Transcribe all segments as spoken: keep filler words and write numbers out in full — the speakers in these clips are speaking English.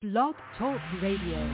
Blog Talk Radio.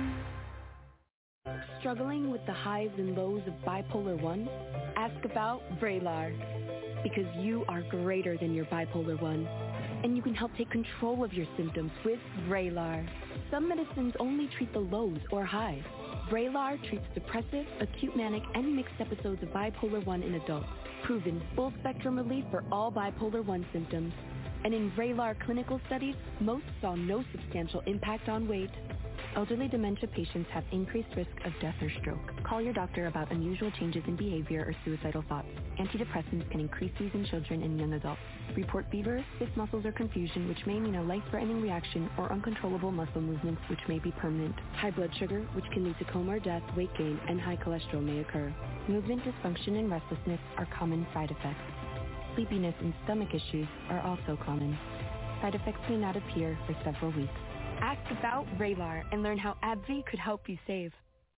Struggling with the highs and lows of bipolar one? Ask about Vraylar. Because you are greater than your bipolar one. And you can help take control of your symptoms with Vraylar. Some medicines only treat the lows or highs. Vraylar treats depressive, acute manic, and mixed episodes of bipolar one in adults. Proven full-spectrum relief for all bipolar one symptoms. And in Vraylar clinical studies, most saw no substantial impact on weight. Elderly dementia patients have increased risk of death or stroke. Call your doctor about unusual changes in behavior or suicidal thoughts. Antidepressants can increase these in children and young adults. Report fever, stiff muscles or confusion, which may mean a life-threatening reaction, or uncontrollable muscle movements, which may be permanent. High blood sugar, which can lead to coma or death, weight gain, and high cholesterol may occur. Movement dysfunction and restlessness are common side effects. Sleepiness and stomach issues are also common. Side effects may not appear for several weeks. Ask about Vraylar and learn how AbbVie could help you save.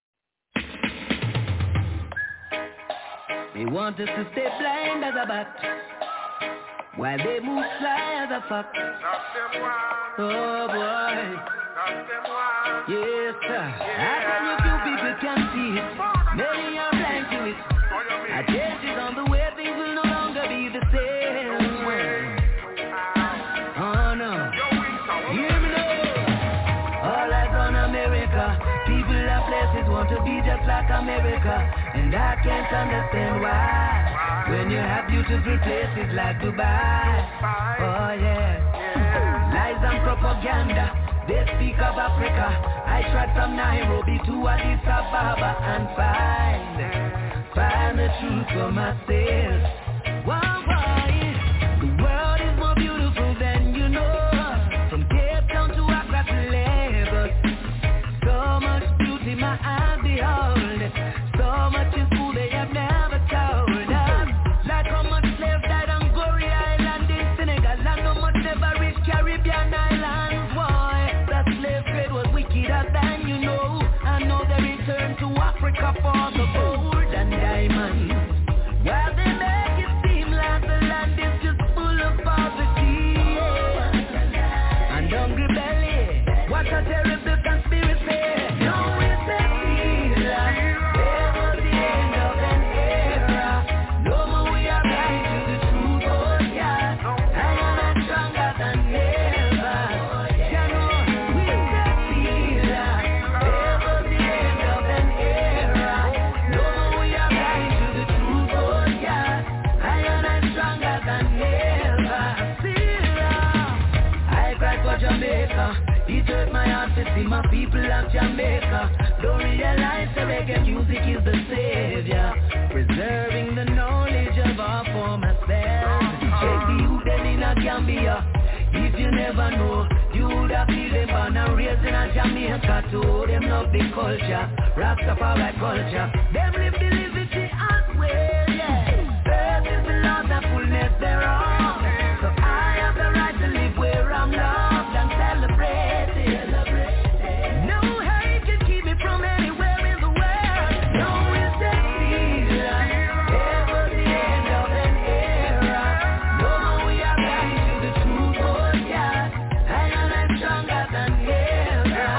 They want us to stay blind as a bat, while they move fly as a fox. Oh boy. Yes sir. How come you two people can see it? Many are blind to it. A change is on the way, things will no longer be the same. Oh no. Hear me now. All eyes on America. People and places want to be just like America, and I can't understand why. When you have beautiful places like Dubai. Oh yeah. Lies and propaganda. They speak of Africa. I tried from Nairobi to Addis Ababa and find, find the truth for myself. Wow, why? The world is more beautiful than you know. From Cape Town to Accra to Lagos. So much beauty my eyes behold. So much is food they have never told us. Like how much slaves died on Gorée Island in Senegal, and how much never reached Caribbean islands. Boy, that slave trade was wickeder than you know. I know they returned to Africa for the gold and diamonds. While they make it seem like the land is just full of poverty, yeah. And hungry belly. What a terrible conspiracy. No, it's a deal. There was the end of an era. No more we are blind to the truth, oh yeah. Higher and stronger than ever. You know, it's a deal. There was the end of an era. No more we are blind to the truth, oh yeah. Higher and stronger than ever. I cried for Jamaica. It hurt my heart to see my people of Jamaica don't realize the reggae music is the savior, preserving the knowledge of our former selves. Check the youth then in a Gambia. If you never know, you would have been them born and raised in a Jamaica too. Them love the culture, Rastafari culture. Them live the liberty as well, yeah. Earth is the Lord and fullness thereof. So I have the right to live where I'm loved and celebrated. No hate can keep me from anywhere in the world. No injustice. Ever the end of an era. No more we are blind to the truth, oh yeah. Higher and stronger than ever.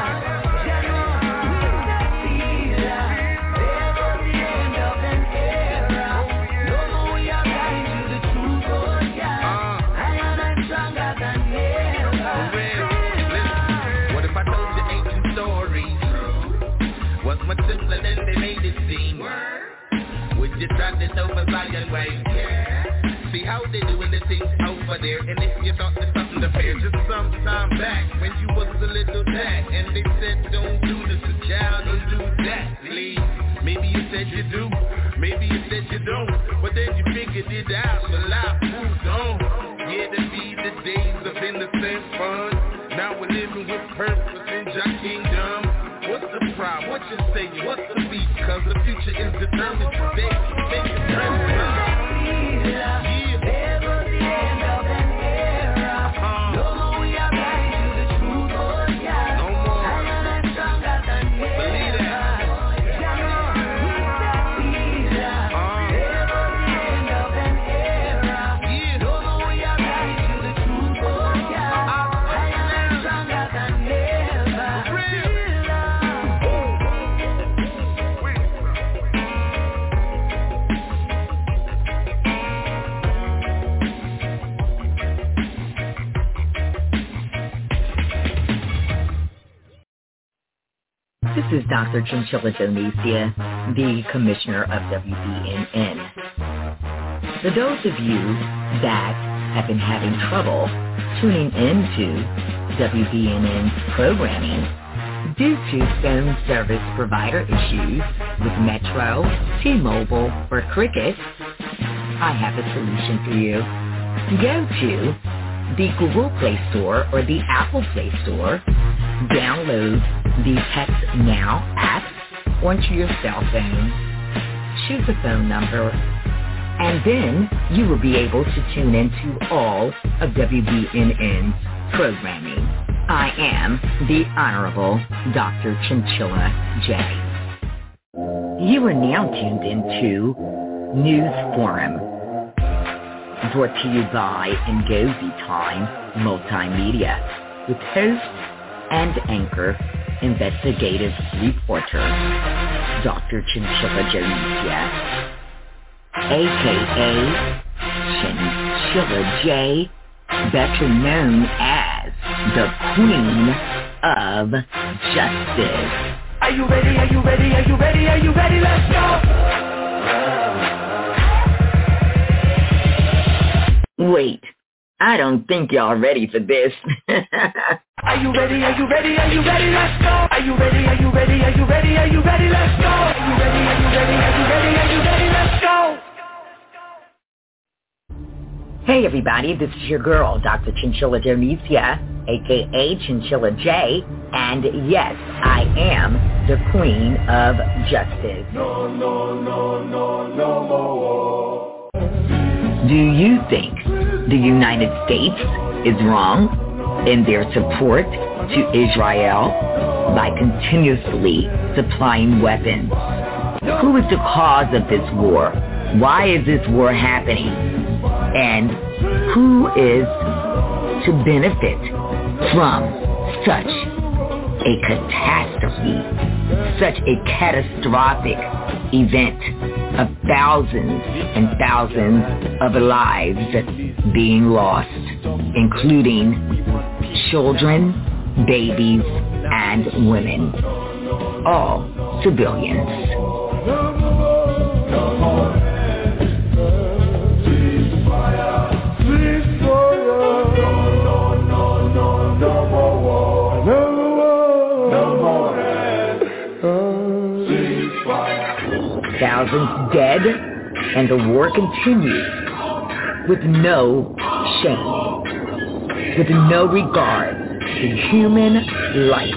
Injustice. Ever the end of an era. No more we are blind to the truth, oh yeah. Higher and stronger than ever. What if I told you ancient stories? Was much simpler than they made it seem. Would you try this over Zion way? See how they doing the things over there. And if you thought there's something to fear, just some time back when you was a little tad, and they said don't do this to child, don't do that, please. Maybe you said you do, maybe you said you don't, but then you figured it out, so life moves on. Yeah, to be the days of innocent fun. Now we're living with purpose in Jah kingdom. What's the problem? What you saying? What's the beat? Cause the future is determined today. Make it present. Yeah. Ever the end of an era. No more we are blind to the truth, oh yeah. No more. Higher and stronger than ever. Believe that. Ever the end of an era. No more we are blind to the truth, oh yeah. Higher and stronger than ever. This is Doctor Chinchilla Donesia, the Commissioner of W B N N. For those of you that have been having trouble tuning into W B N N's programming due to phone service provider issues with Metro, T-Mobile, or Cricket, I have a solution for you. Go to the Google Play Store or the Apple Play Store, download the Text Now app onto your cell phone, choose a phone number, and then you will be able to tune into all of W B N N's programming. I am the Honorable Doctor Chinchilla J. You are now tuned into News Forum, brought to you by Ngozi Time Multimedia, with host and anchor, investigative reporter, Doctor Chinchilla Jonesia, a k a. Chinchilla J, better known as the Queen of Justice. Are you ready? Are you ready? Are you ready? Are you ready? Let's go! Wait, I don't think y'all ready for this. Are you ready? Are you ready? Are you ready? Let's go! Are you ready? Are you ready? Are you ready? Are you ready? Let's go! Are you ready? Are you ready? Are you ready? Are you ready? Let's go! Hey everybody, this is your girl, Doctor Chinchilla Jonesia, a k a. Chinchilla J, and yes, I am the Queen of Justice. No, no, no, no, no more. Do you think the United States is wrong in their support to Israel by continuously supplying weapons? Who is the cause of this war? Why is this war happening? And who is to benefit from such a catastrophe, such a catastrophic event of thousands and thousands of lives being lost, including children, babies, and women, all civilians. Thousands dead, and the war continues with no shame, with no regard to human life.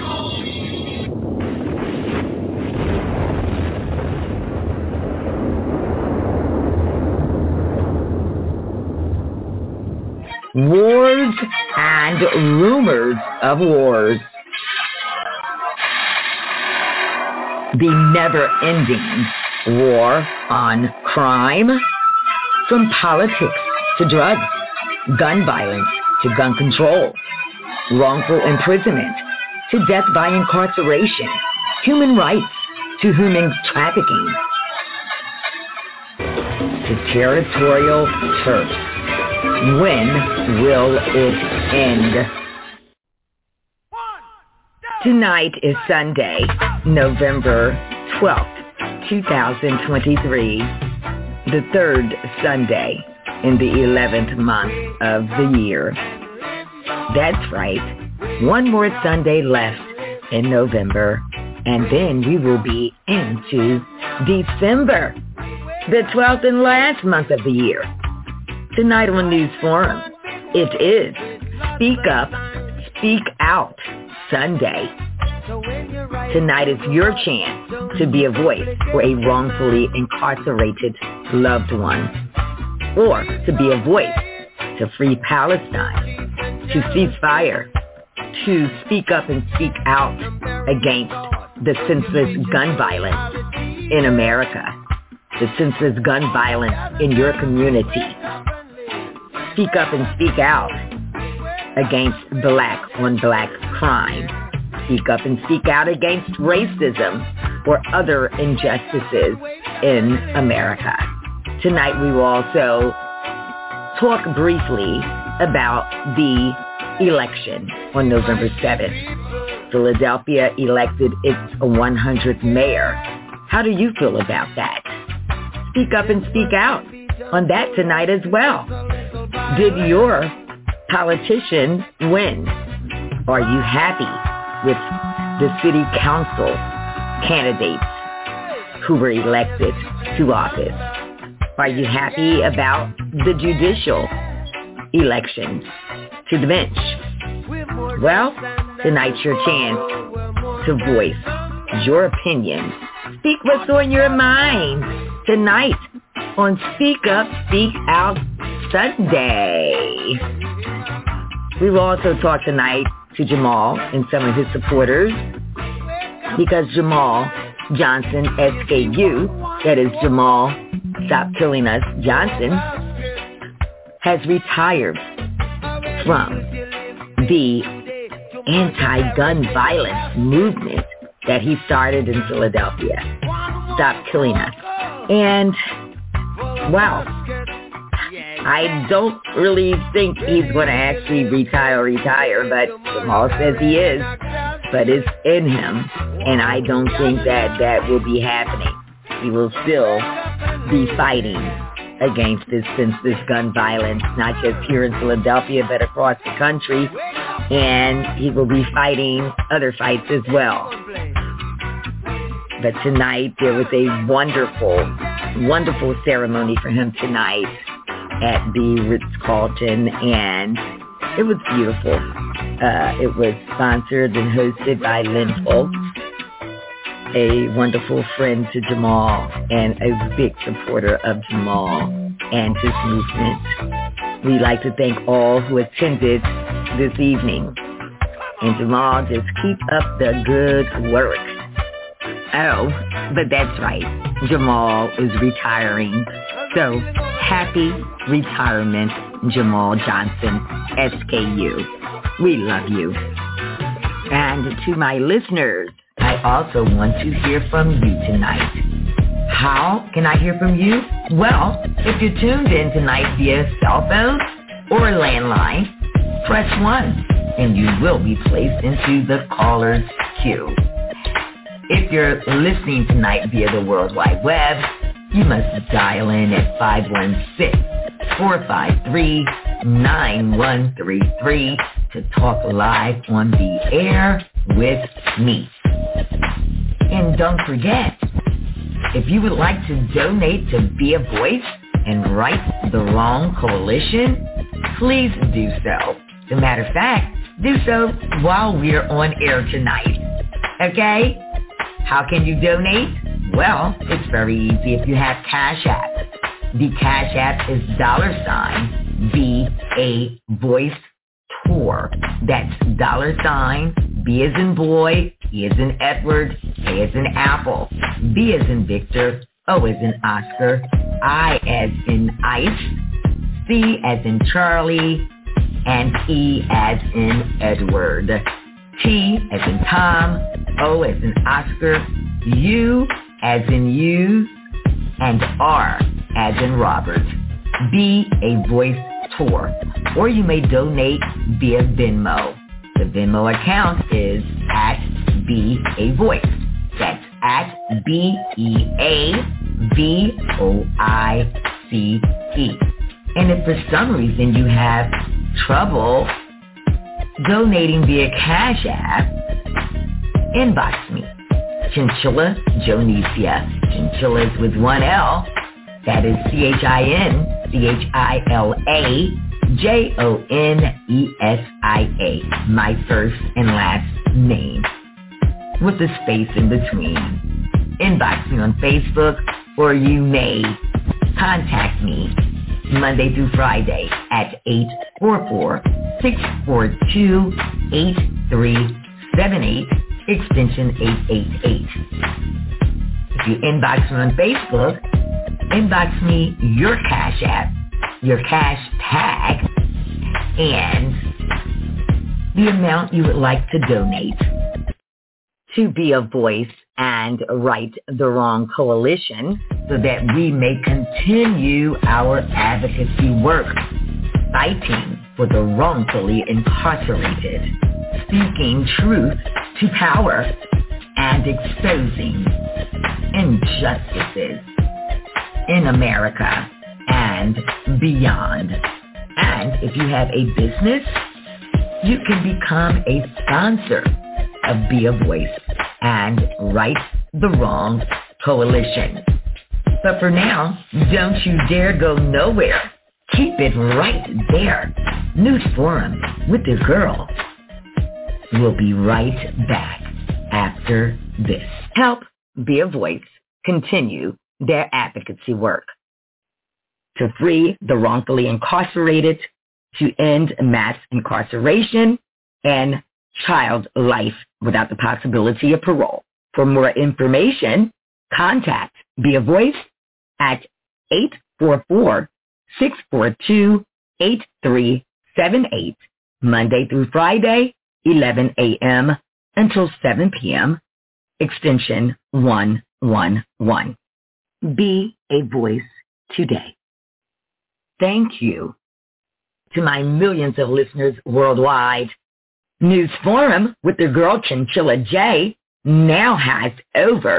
Wars and rumors of wars. The never-ending war on crime, from politics to drugs, gun violence to gun control, wrongful imprisonment to death by incarceration, human rights to human trafficking, to territorial turf. When will it end? Tonight is Sunday, November twelfth, twenty twenty-three, the third Sunday in the eleventh month of the year. That's right, one more Sunday left in November, and then we will be into December, the twelfth and last month of the year. Tonight on News Forum, it is Speak Up, Speak Out Sunday. Tonight is your chance to be a voice for a wrongfully incarcerated loved one, or to be a voice to free Palestine, to cease fire, to speak up and speak out against the senseless gun violence in America, the senseless gun violence in your community. Speak up and speak out against black on black crime. Speak up and speak out against racism or other injustices in America. Tonight we will also talk briefly about the election on November seventh Philadelphia elected its one hundredth mayor. How do you feel about that? Speak up and speak out on that tonight as well. Did your politician win? Are you happy with the city council candidates who were elected to office? Are you happy about the judicial elections to the bench? Well, tonight's your chance to voice your opinion. Speak what's on your mind tonight on Speak Up, Speak Out Sunday. We will also talk tonight to Jamal and some of his supporters because Jamal Johnson, S K U, that is Jamal Stop Killing Us Johnson, has retired from the anti-gun violence movement that he started in Philadelphia. Stop Killing Us. And, wow, I don't really think he's going to actually retire, retire, but Jamal says he is, but it's in him, and I don't think that that will be happening. He will still be fighting against this senseless gun violence, not just here in Philadelphia, but across the country, and he will be fighting other fights as well. But tonight, there was a wonderful, wonderful ceremony for him tonight at the Ritz-Carlton, and it was beautiful. Uh, it was sponsored and hosted by Lynn Folks, a wonderful friend to Jamal and a big supporter of Jamal and his movement. We'd like to thank all who attended this evening. And Jamal, just keep up the good work. Oh, but that's right. Jamal is retiring. So, happy retirement, Jamal Johnson, S K U. We love you. And to my listeners, I also want to hear from you tonight. How can I hear from you? Well, if you're tuned in tonight via cell phone or landline, press one, and you will be placed into the caller's queue. If you're listening tonight via the World Wide Web, you must dial in at five one six, four five three, nine one three three to talk live on the air with me. And don't forget, if you would like to donate to Be a Voice and Right the Wrong Coalition, please do so. As a matter of fact, do so while we're on air tonight. Okay? How can you donate? Well, it's very easy if you have Cash App. The Cash App is dollar sign Be a Voice Tour. That's dollar sign B as in boy, E as in Edward, A as in Apple, B as in Victor, O as in Oscar, I as in Ice, C as in Charlie, and E as in Edward. T as in Tom, O as in Oscar, U as in you, and R as in Robert. Be a Voice Tour. Or you may donate via Venmo. The Venmo account is at Be a Voice. That's at B E A V O I C E. And if for some reason you have trouble donating via Cash App, inbox me. Chinchilla Jonesia. Chinchilla is with one L. That is C H I N C H I L A J O N E S I A. My first and last name, with a space in between. Inbox me on Facebook, or you may contact me Monday through Friday at eight four four, six four two, eight three seven eight, extension eight eight eight. If you inbox me on Facebook, inbox me your Cash App, your cash tag, and the amount you would like to donate to Be a Voice and Right the Wrong Coalition, so that we may continue our advocacy work, fighting for the wrongfully incarcerated, speaking truth to power and exposing injustices in America and beyond. And if you have a business, you can become a sponsor of Be a Voice and Right the Wrong Coalition. But for now, don't you dare go nowhere. Keep it right there. News Forum with the girl. We'll be right back after this. Help Be a Voice continue their advocacy work to free the wrongfully incarcerated, to end mass incarceration, and child life without the possibility of parole. For more information, contact Be a Voice at eight four four, six four two, eight three seven eight, Monday through Friday, eleven a.m. until seven p.m., extension one one one. Be a Voice today. Thank you to my millions of listeners worldwide. News Forum with the girl Chinchilla J now has over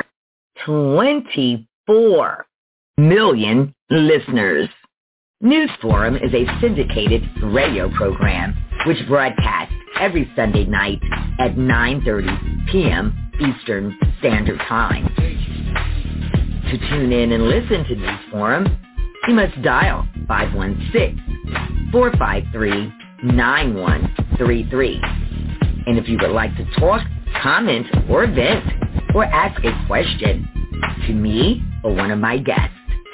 twenty-four million listeners. News Forum is a syndicated radio program which broadcasts every Sunday night at nine thirty p.m. Eastern Standard Time. To tune in and listen to News Forum, you must dial five one six, four five three, nine one three three. And if you would like to talk, comment, or vent, or ask a question to me or one of my guests,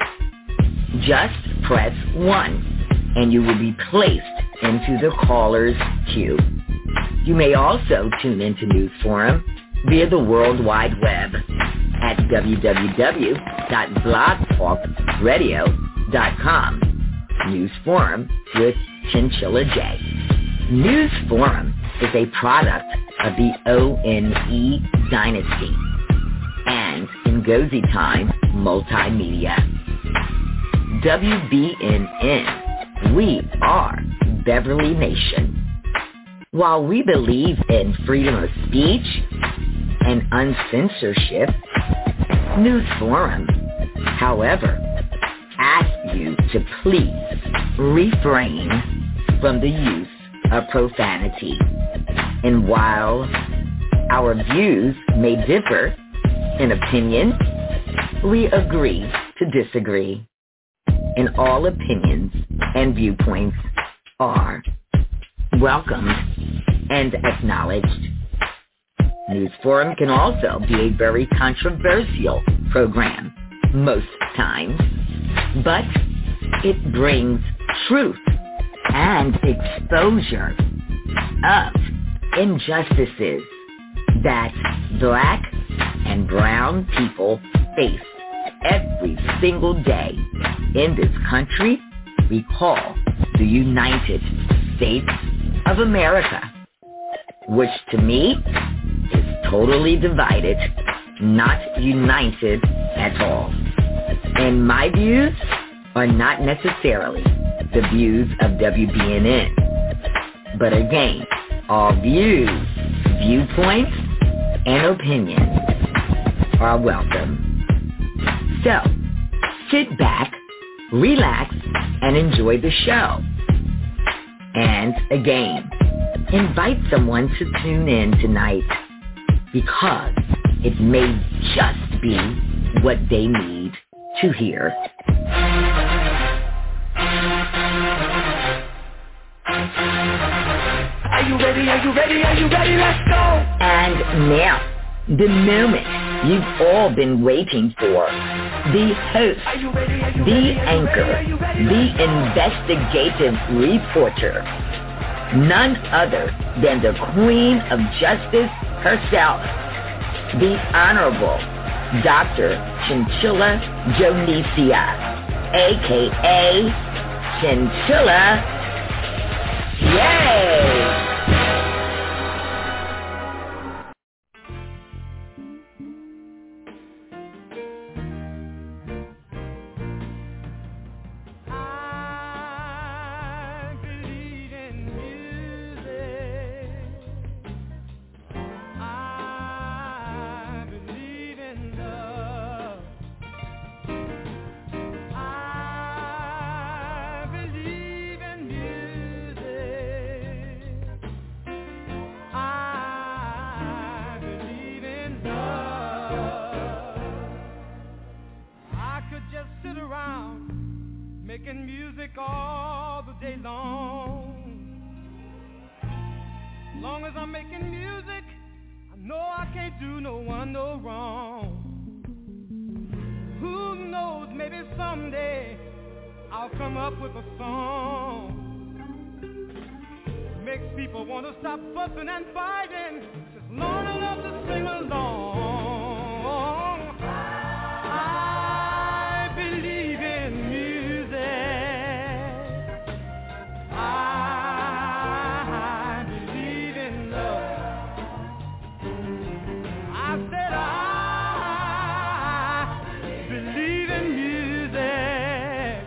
just press one, and you will be placed into the caller's queue. You may also tune into News Forum via the World Wide Web at w w w dot blog talk radio dot com. News Forum with Chinchilla J. News Forum is a product of the O N E Dynasty and Ngozi Time Multimedia. W B N N, we are Beverly Nation. While we believe in freedom of speech and uncensorship, News Forum, however, asks you to please refrain from the use of profanity. And while our views may differ in opinion, we agree to disagree. And all opinions and viewpoints are welcomed and acknowledged. News Forum can also be a very controversial program most times, but it brings truth and exposure of injustices that black and brown people face every single day in this country we call the United States of America, which to me is totally divided, not united at all. And my views are not necessarily the views of W B N N. But again, all views, viewpoints, and opinions are welcome. So, sit back, relax, and enjoy the show. And again, invite someone to tune in tonight because it may just be what they need to hear. Are you ready? Are you ready? Are you ready? Let's go! And now, the moment you've all been waiting for. The host, the anchor, the investigative reporter, none other than the Queen of Justice herself, the Honorable Doctor Chinchilla Jonicia, a k a. Chinchilla. Yay! I music all the day long. As long as I'm making music, I know I can't do no one no wrong. Who knows, maybe someday I'll come up with a song. Makes people want to stop fussing and fighting, just long enough to sing along. I believe in music. I believe in love. I said I believe in music.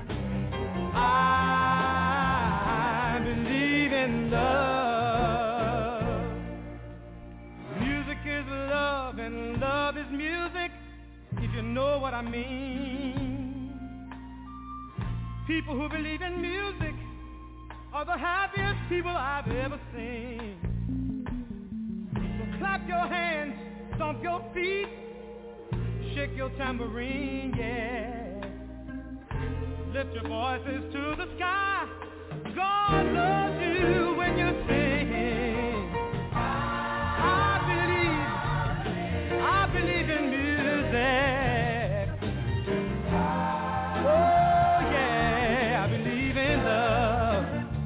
I believe in love. Music is love and love is music, if you know what I mean. People who believe in music are the happiest people I've ever seen. So clap your hands, stomp your feet, shake your tambourine, yeah. Lift your voices to the sky. God loves you when you sing. I believe, I believe in music. Oh yeah, I believe in love.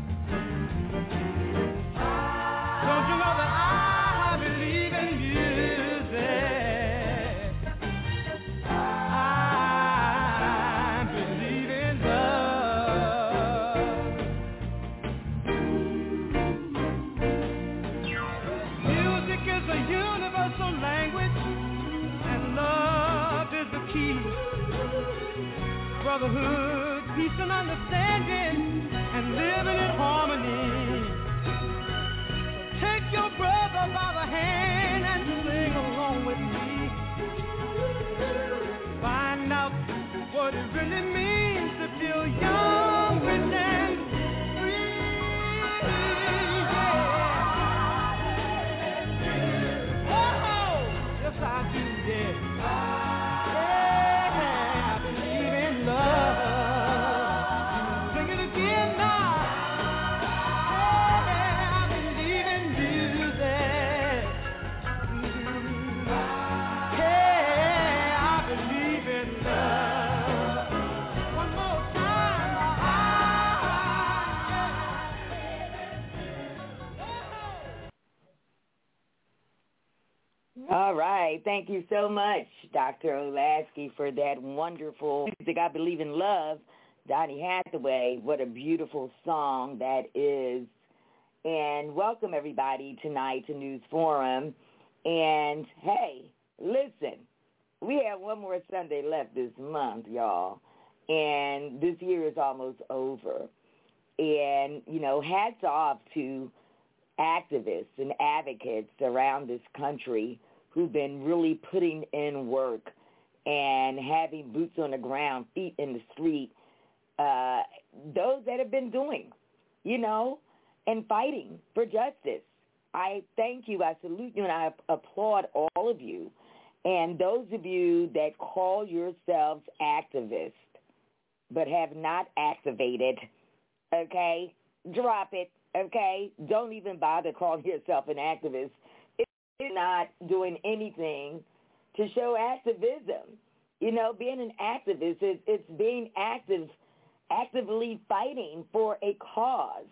Don't you know that I believe in music? I believe in love. Music is a universal language, and love is the key. Brotherhood, peace and understanding, and living in harmony. So take your brother by the hand and sing along with me. Find out what it really means to feel young, rich, and free. Yeah. Oh, yes I do, yeah. Yeah, I believe in love. Sing it again now. Yeah, I believe in music. Mm. Yeah, I believe in love. One more time. All right. Thank you so much, Doctor Olasky, for that wonderful music. I believe in love. Donny Hathaway, what a beautiful song that is. And welcome, everybody, tonight to News Forum. And, hey, listen, we have one more Sunday left this month, y'all. And this year is almost over. And, you know, hats off to activists and advocates around this country who've been really putting in work and having boots on the ground, feet in the street, uh, those that have been doing, you know, and fighting for justice. I thank you, I salute you, and I applaud all of you. And those of you that call yourselves activists but have not activated, okay, drop it, okay? Don't even bother calling yourself an activist. It's not doing anything to show activism. You know, being an activist is it's being active, actively fighting for a cause.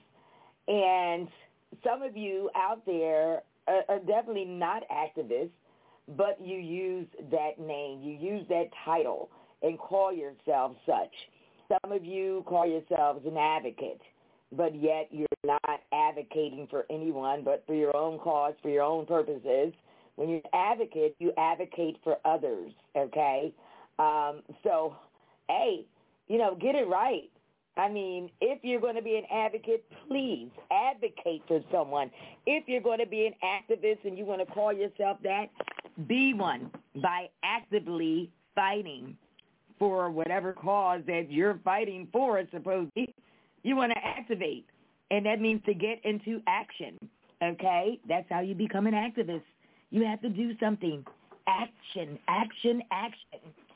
And some of you out there are, are definitely not activists, but you use that name, you use that title and call yourself such. Some of you call yourselves an advocate, but yet you're not advocating for anyone but for your own cause, for your own purposes. When you're an advocate, you advocate for others, okay? Um, so, hey, you know, get it right. I mean, if you're going to be an advocate, please advocate for someone. If you're going to be an activist and you want to call yourself that, be one by actively fighting for whatever cause that you're fighting for, supposedly. You want to activate, and that means to get into action, okay? That's how you become an activist. You have to do something. Action, action, action.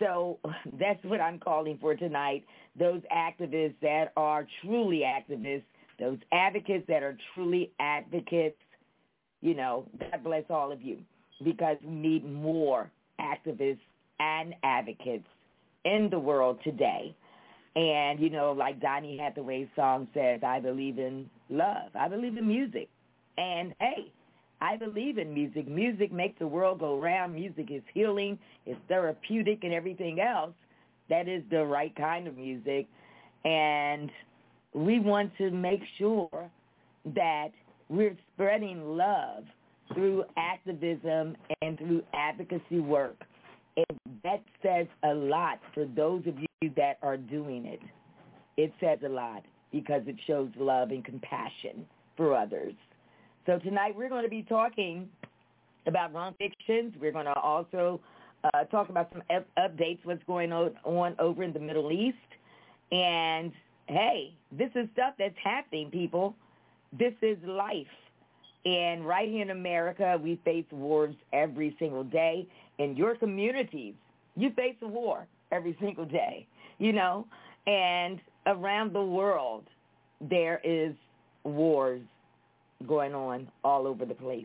So that's what I'm calling for tonight, those activists that are truly activists, those advocates that are truly advocates. You know, God bless all of you, because we need more activists and advocates in the world today. And, you know, like Donny Hathaway's song says, I believe in love. I believe in music. And, hey, I believe in music. Music makes the world go round. Music is healing. It's therapeutic and everything else. That is the right kind of music. And we want to make sure that we're spreading love through activism and through advocacy work. And that says a lot for those of you that are doing it. It says a lot because it shows love and compassion for others. So tonight we're going to be talking about wrong fictions. We're going to also uh, talk about some up- updates, what's going on, on over in the Middle East. And, hey, this is stuff that's happening, people. This is life. And right here in America, we face wars every single day. In your communities, you face a war every single day, you know. And around the world, there is wars going on all over the place.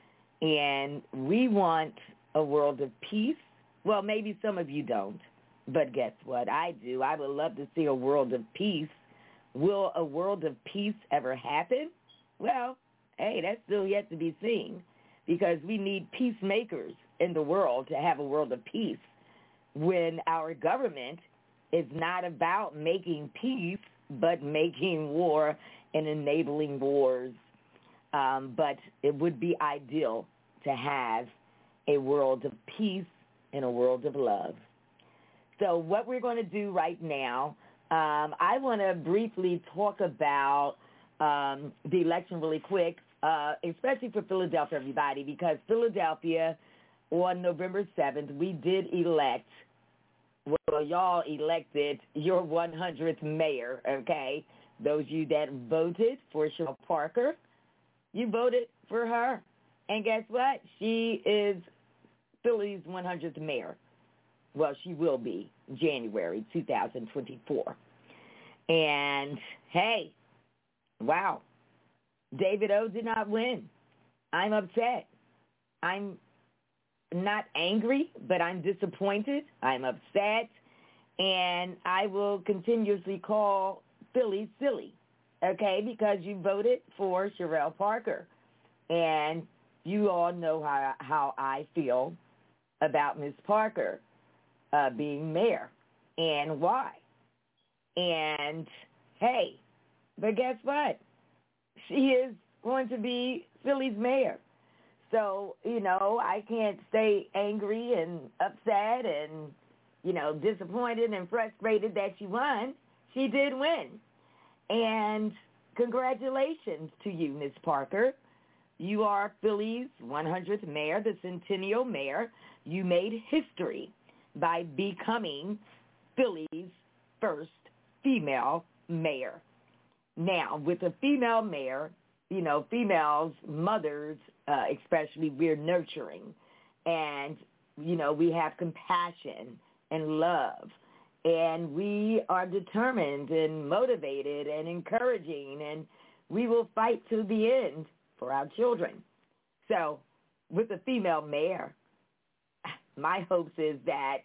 And we want a world of peace. Well, maybe some of you don't, but guess what? I do. I would love to see a world of peace. Will a world of peace ever happen? Well, hey, that's still yet to be seen, because we need peacemakers in the world to have a world of peace when our government is not about making peace but making war and enabling wars. Um, but it would be ideal to have a world of peace and a world of love. So what we're going to do right now, um, I want to briefly talk about um, the election really quick, uh, especially for Philadelphia, everybody, because Philadelphia on November seventh, we did elect, well, y'all elected your one hundredth mayor, okay? Those of you that voted for Cheryl Parker, you voted for her. And guess what? She is Philly's one hundredth mayor. Well, she will be January two thousand twenty-four. And, hey, wow, David O did not win. I'm upset. I'm not angry, but I'm disappointed. I'm upset. And I will continuously call Philly silly, okay, because you voted for Cheryl Parker. And you all know how, how I feel about Miz Parker uh, being mayor and why. And, hey, but guess what? She is going to be Philly's mayor. So, you know, I can't stay angry and upset and, you know, disappointed and frustrated that she won. She did win. And congratulations to you, Miz Parker. You are Philly's one hundredth mayor, the centennial mayor. You made history by becoming Philly's first female mayor. Now, with a female mayor, you know, females, mothers, uh, especially, we're nurturing. And, you know, we have compassion and love. And we are determined and motivated and encouraging, and we will fight to the end for our children. So with a female mayor, my hopes is that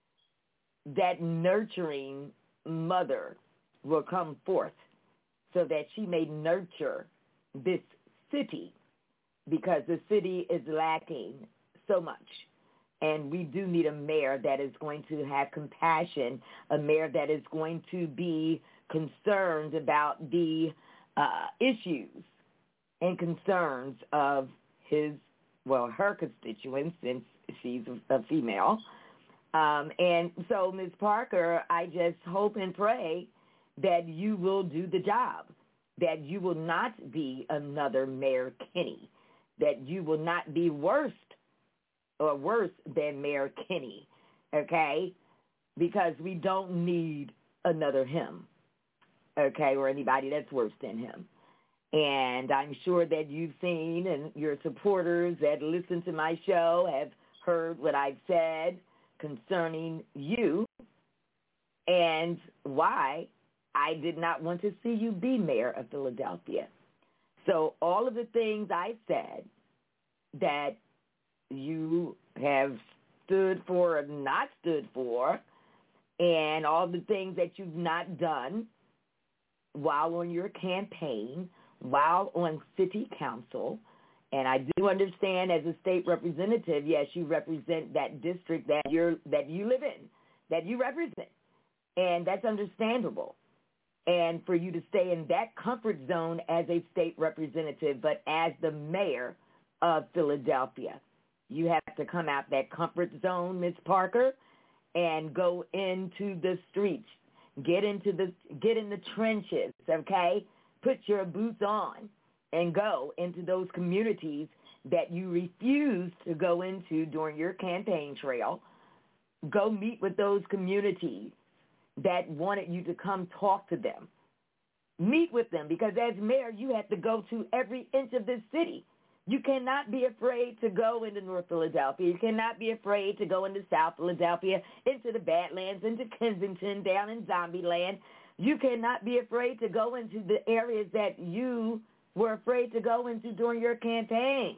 that nurturing mother will come forth so that she may nurture this city, because the city is lacking so much. And we do need a mayor that is going to have compassion, a mayor that is going to be concerned about the uh, issues and concerns of his, well, her constituents, since she's a female. Um, and so, Miz Parker, I just hope and pray that you will do the job, that you will not be another Mayor Kinney, that you will not be worse or worse than Mayor Kinney, okay? Because we don't need another him, okay, or anybody that's worse than him. And I'm sure that you've seen, and your supporters that listen to my show have heard what I've said concerning you and why I did not want to see you be mayor of Philadelphia. So all of the things I said that you have stood for or not stood for, and all the things that you've not done while on your campaign, while on city council, and I do understand as a state representative, yes, you represent that district that you're that you live in, that you represent, and that's understandable. And for you to stay in that comfort zone as a state representative, but as the mayor of Philadelphia, you have to come out that comfort zone, Miz Parker, and go into the streets, get into the get in the trenches, okay? Put your boots on and go into those communities that you refused to go into during your campaign trail. Go meet with those communities that wanted you to come talk to them. Meet with them, because as mayor, you have to go to every inch of this city. You cannot be afraid to go into North Philadelphia. You cannot be afraid to go into South Philadelphia, into the Badlands, into Kensington, down in Zombieland. You cannot be afraid to go into the areas that you were afraid to go into during your campaign.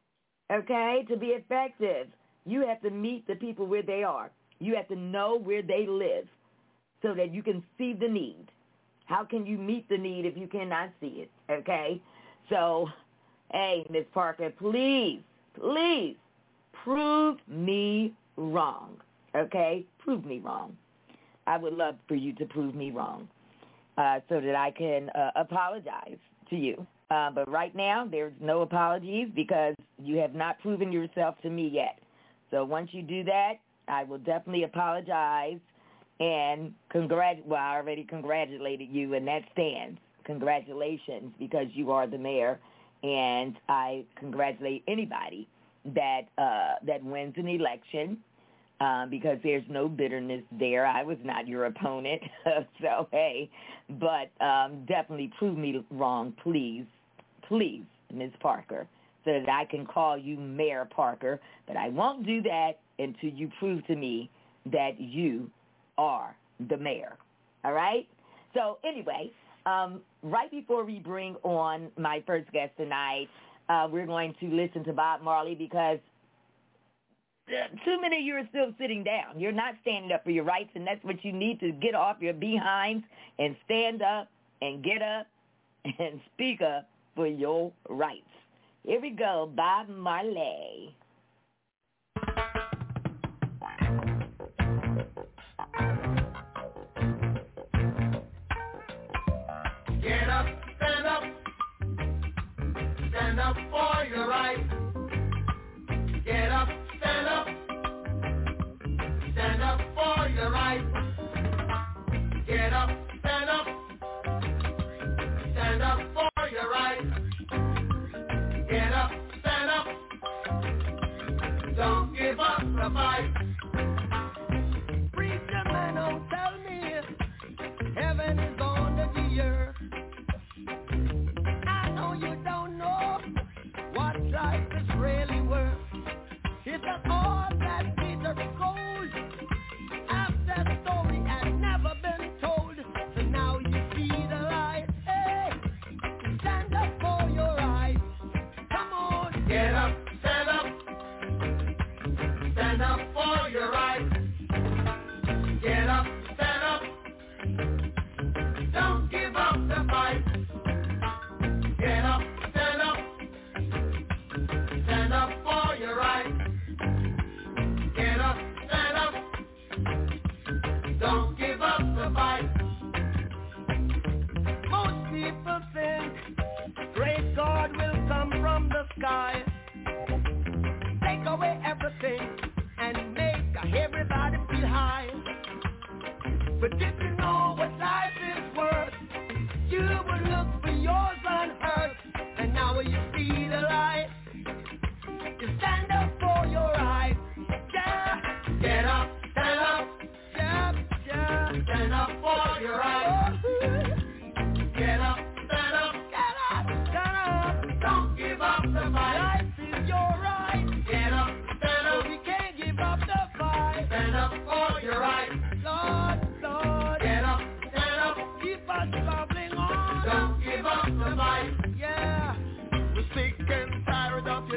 Okay? To be effective, you have to meet the people where they are. You have to know where they live so that you can see the need. How can you meet the need if you cannot see it? Okay? So, hey, Miz Parker, please, please prove me wrong. Okay? Prove me wrong. I would love for you to prove me wrong uh, so that I can uh, apologize to you. Uh, but right now, there's no apologies because you have not proven yourself to me yet. So once you do that, I will definitely apologize and congrat. Well, I already congratulated you, and that stands. Congratulations, because you are the mayor, and I congratulate anybody that uh, that wins an election. Uh, because there's no bitterness there. I was not your opponent, so hey. But um, definitely prove me wrong, please, please, Miz Parker, so that I can call you Mayor Parker. But I won't do that until you prove to me that you are the mayor, all right? So anyway, um, right before we bring on my first guest tonight, uh, we're going to listen to Bob Marley because too many of you are still sitting down. You're not standing up for your rights, and that's what you need to get off your behinds and stand up and get up and speak up for your rights. Here we go, Bob Marley. Get up, stand up, stand up for your rights. Get up. Stand up, stand up for your rights. Get up, stand up, stand up for your rights. Get up, stand up, don't give up the fight. Preacher man, don't tell me heaven is under the earth. I know you don't know what life is really worth. It's not all that glitters is gold. After the story has never been told, so now you see the light. Hey, stand up for your rights. Come on, get up, stand up, stand up for your rights. Get up, stand up, don't give up the fight. Get up, stand up, stand up for your rights. Get up, stand up, don't give up the fight. Most people think great God will come from the sky, take away everything and make everybody feel high. But if you know what life is worth, you would look for yours on earth. And now you see the light, you stand up for your rights. Get up, stand up, yeah, yeah. Stand up for your rights. Get up, stand up, get up, stand up. Don't give up the fight. Life is your right. Get up, stand up. We can't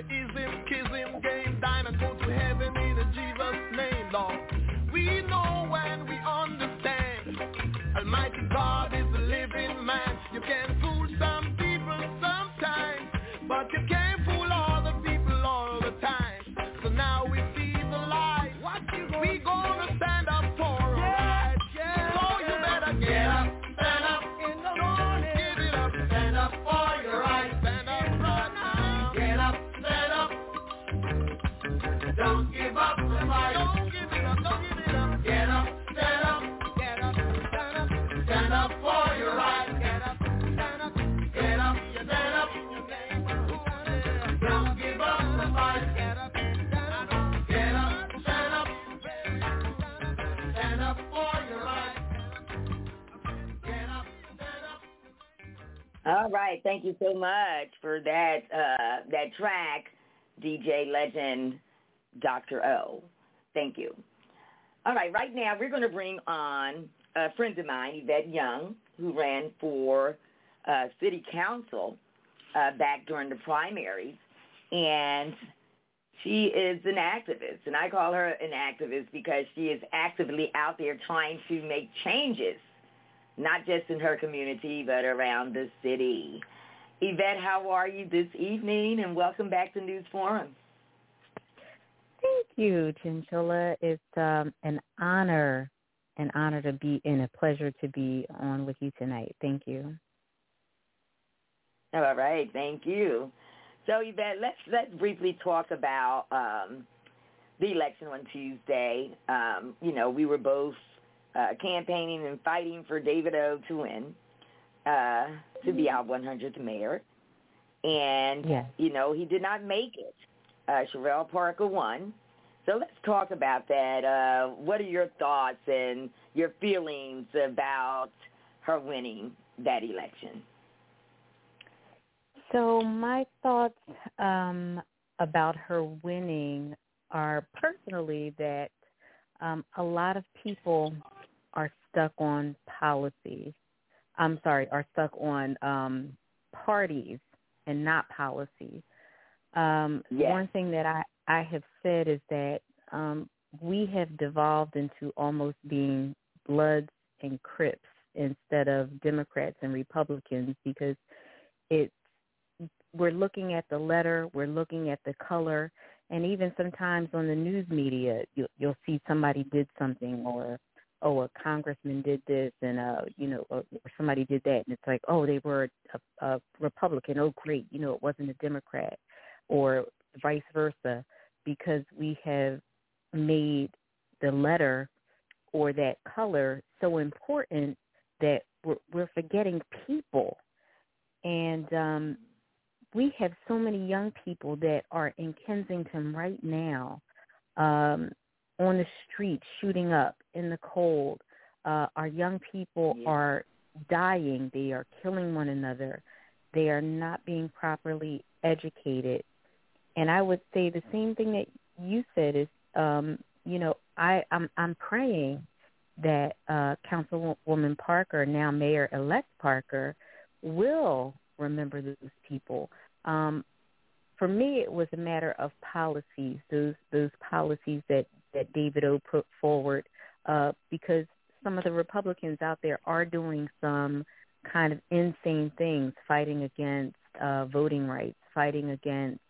ism, kism, game, dine and go to heaven in Jesus' name, Lord. We know when we understand Almighty God is a living man. You can fool some people sometimes, but you can't fool all the people all the time. So now we see the light. We gonna stand up for our rights. Yeah. So you better get up, stand up in the morning. Give it up, stand up for your rights. Stand up right now. Get up, stand up. Don't give up the fight. Don't give it up, don't give it up. Get up, stand up. Get up, stand up. Stand up for your rights. Get up, stand up. Get up, stand up. Don't give up the fight. Get up, stand up. Get up, stand up. Stand up for your rights. Get up, stand up. All right, thank you so much for that uh, that track, D J legend Doctor O. Thank you. All right, right now we're going to bring on a friend of mine, Yvette Young, who ran for uh, city council uh, back during the primaries, and she is an activist, and I call her an activist because she is actively out there trying to make changes, not just in her community, but around the city. Yvette, how are you this evening, and welcome back to News Forum. Thank you, Chinchilla. It's um, an honor, an honor to be, and a pleasure to be on with you tonight. Thank you. All right, thank you. So, Yvette, let's let's briefly talk about um, the election on Tuesday. Um, you know, we were both uh, campaigning and fighting for David O to win, uh, to be our one hundredth mayor. And, yes. you know, he did not make it. Uh, Sherelle Parker won. So let's talk about that. Uh, what are your thoughts and your feelings about her winning that election? So my thoughts um, about her winning are personally that um, a lot of people are stuck on policy. I'm sorry, are stuck on um, parties and not policy. Um, yes. One thing that I, I have said is that um, we have devolved into almost being Bloods and Crips instead of Democrats and Republicans, because it's we're looking at the letter, we're looking at the color, and even sometimes on the news media, you, you'll see somebody did something, or oh, a congressman did this, and uh, you know, or somebody did that, and it's like, oh, they were a, a Republican. Oh, great, you know, it wasn't a Democrat, or vice versa, because we have made the letter or that color so important that we're, we're forgetting people. And um, we have so many young people that are in Kensington right now, um, on the street, shooting up in the cold. Uh, our young people yeah. are dying. They are killing one another. They are not being properly educated. And I would say the same thing that you said is, um, you know, I, I'm, I'm praying that uh, Councilwoman Parker, now Mayor-elect Parker, will remember those people. Um, for me, it was a matter of policies, those those policies that, that David O. put forward, uh, because some of the Republicans out there are doing some kind of insane things, fighting against uh, voting rights, fighting against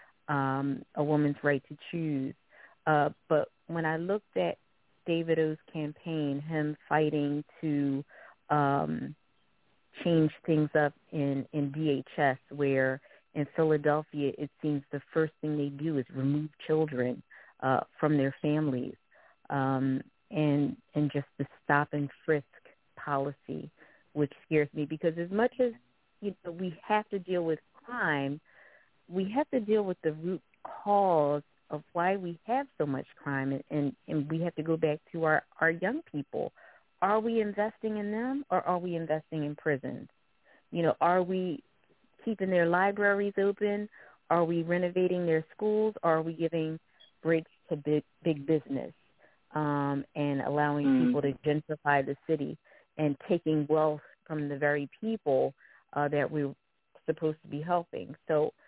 um, a woman's right to choose. Uh, but when I looked at David O.'s campaign, him fighting to um, change things up in, in D H S, where in Philadelphia it seems the first thing they do is remove children uh, from their families, um, and and just the stop and frisk policy, which scares me, because as much as, you know, we have to deal with crime, we have to deal with the root cause of why we have so much crime, and, and, and we have to go back to our, our young people. Are we investing in them, or are we investing in prisons? You know, are we keeping their libraries open? Are we renovating their schools? Or are we giving breaks to big, big business um, and allowing mm. people to gentrify the city and taking wealth from the very people uh, that we're supposed to be helping? So,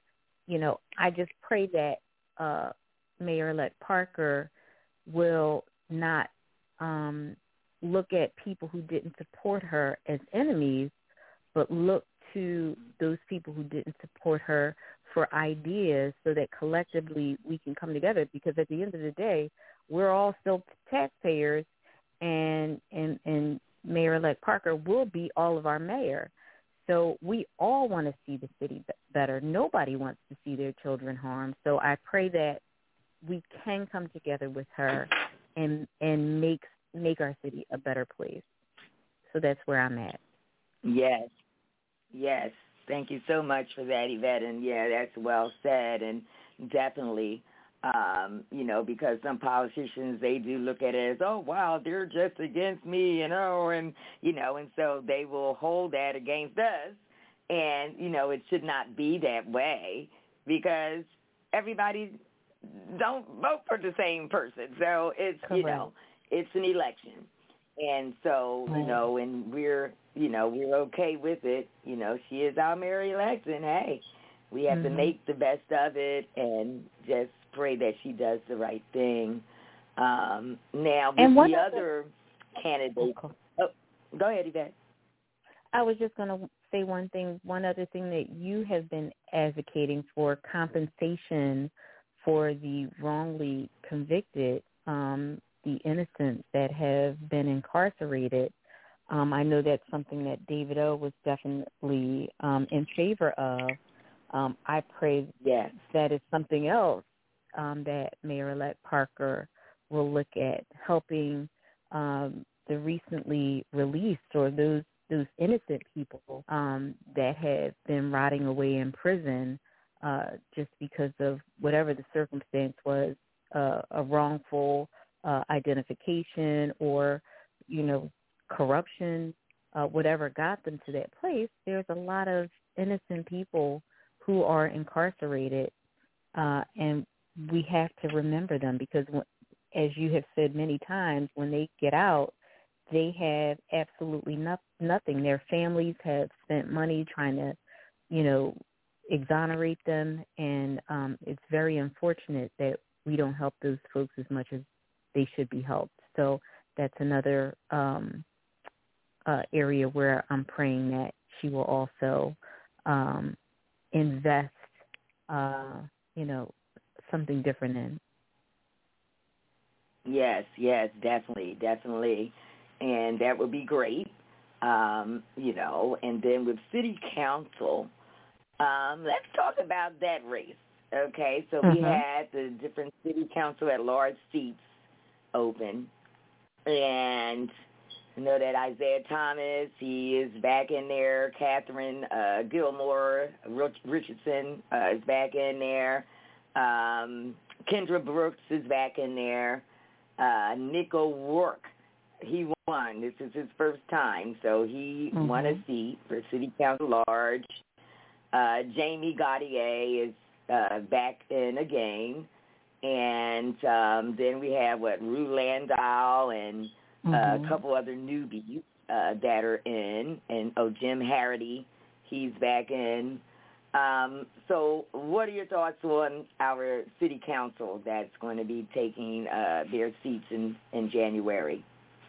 you know, I just pray that uh, Mayor-elect Parker will not um, look at people who didn't support her as enemies, but look to those people who didn't support her for ideas so that collectively we can come together, because at the end of the day, we're all still taxpayers, and and, and Mayor-elect Parker will be all of our mayor. So we all want to see the city better. Nobody wants to see their children harmed. So I pray that we can come together with her and and make make our city a better place. So that's where I'm at. Yes. Yes. Thank you so much for that, Yvette. And, yeah, that's well said. And definitely, um, you know, because some politicians, they do look at it as, oh, wow, they're just against me, you know, and, you know, and so they will hold that against us. And, you know, it should not be that way because everybody don't vote for the same person. So it's, Correct. you know, it's an election. And so, you know, and we're, you know, we're okay with it. You know, she is our mayor-elect, and, hey, we have mm-hmm. to make the best of it and just pray that she does the right thing. Um, now, with the other the, candidate. Okay. Oh, go ahead, Yvette. I was just going to say one thing. One other thing that you have been advocating for, compensation for the wrongly convicted, um, the innocents that have been incarcerated. Um, I know that's something that David O. was definitely um, in favor of. Um, I pray yes. that is something else um, that Mayor-elect Parker will look at, helping um, the recently released or those those innocent people um, that have been rotting away in prison uh, just because of whatever the circumstance was, uh, a wrongful uh, identification or, you know, corruption, uh, whatever got them to that place. There's a lot of innocent people who are incarcerated, uh, and we have to remember them because, as you have said many times, when they get out, they have absolutely no, nothing. Their families have spent money trying to, you know, exonerate them, and um, it's very unfortunate that we don't help those folks as much as they should be helped. So that's another um, uh, area where I'm praying that she will also um, invest, uh, you know, something different in. Yes, yes, definitely, definitely. And that would be great, um, you know. And then with city council, um, let's talk about that race, okay? So mm-hmm. we had the different city council at large seats open, and I know that Isaiah Thomas, he is back in there. Catherine uh, Gilmore Richardson uh, is back in there. Um, Kendra Brooks is back in there. Uh, Nick O'Rourke, he won. This is his first time, so he mm-hmm. won a seat for City Council Large. Uh, Jamie Gautier is uh, back in again. And um, then we have, what, Rue Landau and mm-hmm. uh, a couple other newbies uh, that are in. And, oh, Jim Harity, he's back in. Um, so what are your thoughts on our city council that's going to be taking uh, their seats in, in January?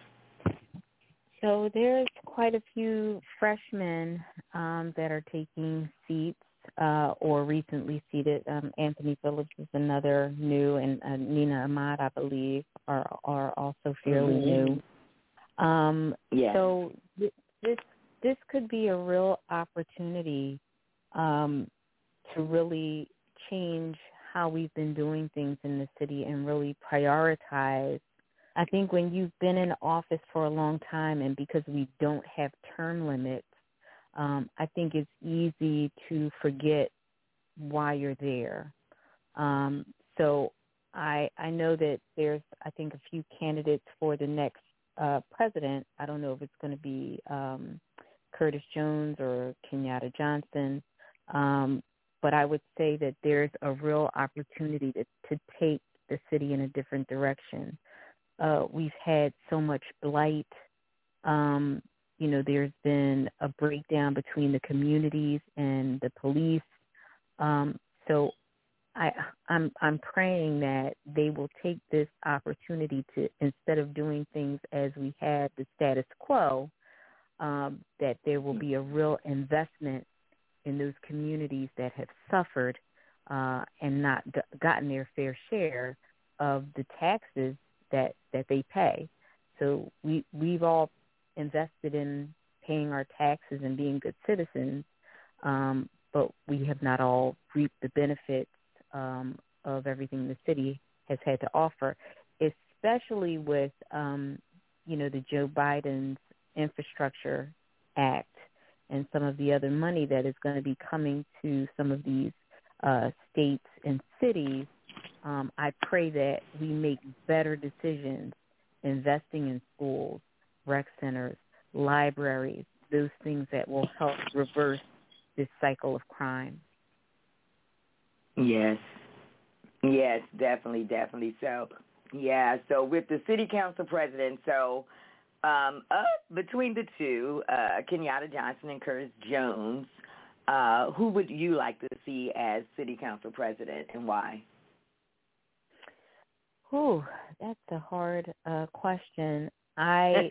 So there's quite a few freshmen um, that are taking seats uh, or recently seated. Um, Anthony Phillips is another new, and uh, Nina Ahmad, I believe, are are also fairly mm-hmm. new. Um, yeah. So th- this this could be a real opportunity um, to really change how we've been doing things in the city and really prioritize. I think when you've been in office for a long time, and because we don't have term limits, um, I think it's easy to forget why you're there. Um, so I I know that there's, I think, a few candidates for the next uh, president. I don't know if it's going to be um, Curtis Jones or Kenyatta Johnson, um, but I would say that there's a real opportunity to, to take the city in a different direction. Uh, we've had so much blight. Um, you know, there's been a breakdown between the communities and the police. Um, So I, I'm I'm praying that they will take this opportunity to, instead of doing things as we had the status quo, um, that there will be a real investment in those communities that have suffered uh, and not d- gotten their fair share of the taxes that, that they pay. So we we've all invested in paying our taxes and being good citizens, um, but we have not all reaped the benefits um, of everything the city has had to offer, especially with, um, you know, the Joe Biden's Infrastructure Act and some of the other money that is going to be coming to some of these uh, states and cities. Um, I pray that we make better decisions investing in schools, rec centers, libraries, those things that will help reverse this cycle of crime. Yes. Yes, definitely, definitely. So, yeah, so with the city council president, so um, up between the two, uh, Kenyatta Johnson and Curtis Jones, uh, who would you like to see as city council president and why? Ooh, that's a hard uh, question. I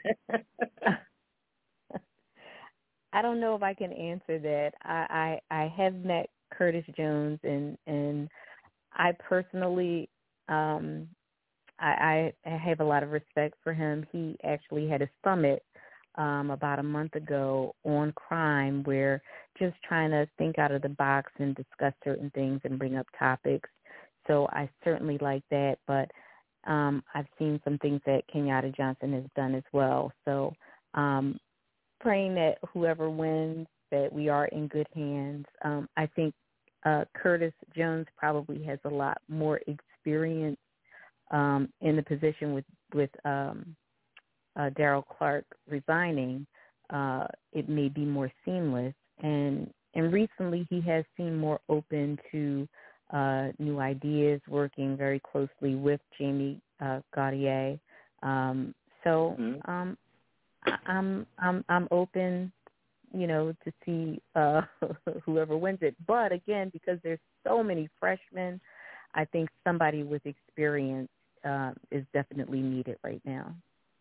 I don't know if I can answer that. I, I, I have met Curtis Jones, and and I personally um, I, I have a lot of respect for him. He actually had a summit um, about a month ago on crime, where just trying to think out of the box and discuss certain things and bring up topics. So I certainly like that, but um, I've seen some things that Kenyatta Johnson has done as well. So um, praying that whoever wins, that we are in good hands. Um, I think uh, Curtis Jones probably has a lot more experience um, in the position with, with um, uh, Darrell Clarke resigning. Uh, it may be more seamless. And, and recently he has seemed more open to Uh, new ideas, working very closely with Jamie uh, Gaudier. Um, so mm-hmm. um, I, I'm I'm I'm open, you know, to see uh, whoever wins it. But again, because there's so many freshmen, I think somebody with experience uh, is definitely needed right now.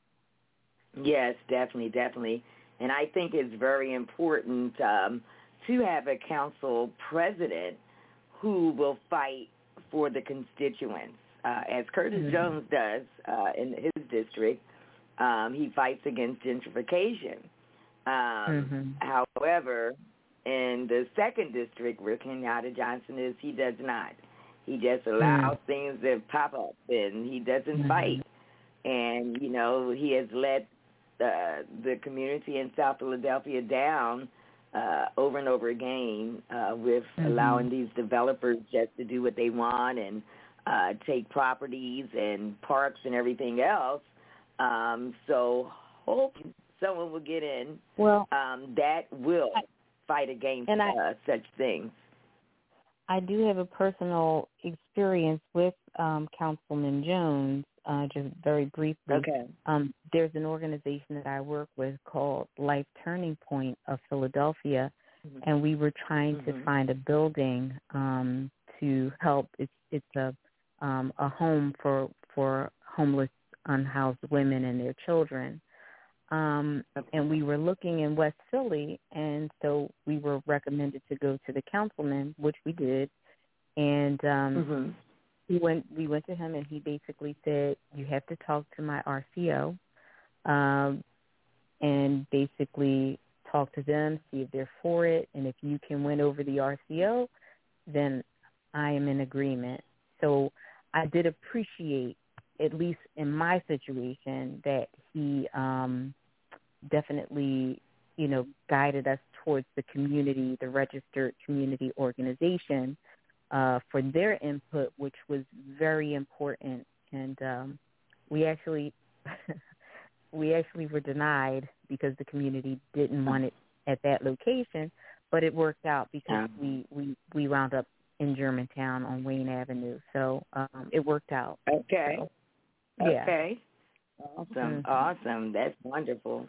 Yes, definitely, definitely. And I think it's very important um, to have a council president who will fight for the constituents, uh, as Curtis mm-hmm. Jones does uh, in his district. Um, he fights against gentrification. Um, mm-hmm. However, in the second district where Kenyatta Johnson is, he does not. He just allows mm-hmm. things to pop up, and he doesn't mm-hmm. fight. And, you know, he has let uh, the community in South Philadelphia down Uh, over and over again uh, with mm-hmm. allowing these developers just to do what they want and uh, take properties and parks and everything else. Um, so hope someone will get in well, um, that will I, fight against and I, uh, such things. I do have a personal experience with um, Councilman Jones. Uh, just very briefly, okay. um, there's an organization that I work with called Life Turning Point of Philadelphia, mm-hmm. and we were trying mm-hmm. to find a building um, to help. It's it's a um, a home for for homeless, unhoused women and their children. Um, okay. And we were looking in West Philly, and so we were recommended to go to the councilman, which we did, and um, mm-hmm. We went. We went to him, and he basically said, "You have to talk to my R C O, um, and basically talk to them, see if they're for it, and if you can win over the R C O, then I am in agreement." So I did appreciate, at least in my situation, that he um, definitely, you know, guided us towards the community, the registered community organization. Uh, for their input, which was very important, and um, we actually we actually were denied because the community didn't want it at that location, but it worked out because yeah. we, we, we wound up in Germantown on Wayne Avenue, so um, it worked out. Okay. So, yeah. Okay. Awesome. Mm-hmm. Awesome. That's wonderful.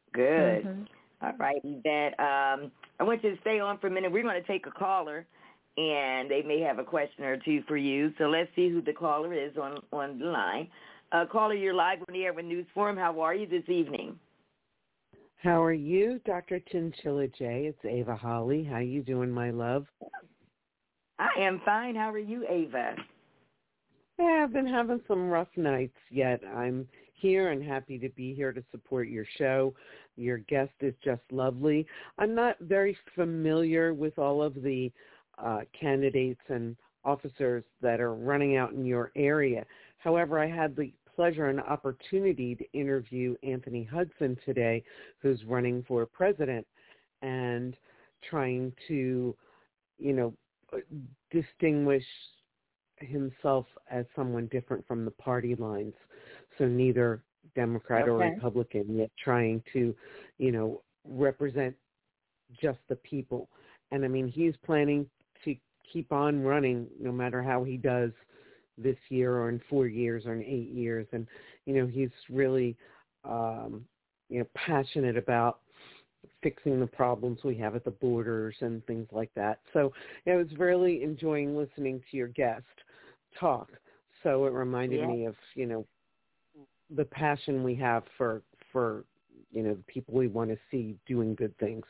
Good. Mm-hmm. All right, Yvette. Um, I want you to stay on for a minute. We're going to take a caller. and they may have a question or two for you. So let's see who the caller is on, on the line. Uh, caller, you're live on the air with News Forum. How are you this evening? How are you, Doctor Chinchilla J? It's Ava Holly. How you doing, my love? I am fine. How are you, Ava? Yeah, I've been having some rough nights, yet I'm here and happy to be here to support your show. Your guest is just lovely. I'm not very familiar with all of the uh, candidates and officers that are running out in your area. However, I had the pleasure and opportunity to interview Anthony Hudson today, who's running for president and trying to, you know, distinguish himself as someone different from the party lines. So neither Democrat okay. or Republican, yet trying to, you know, represent just the people. And I mean, he's planning to keep on running no matter how he does this year or in four years or in eight years. And, you know, he's really, um, you know, passionate about fixing the problems we have at the borders and things like that. So yeah, I was really enjoying listening to your guest talk. So it reminded yeah. me of, you know, the passion we have for, for, you know, the people we want to see doing good things.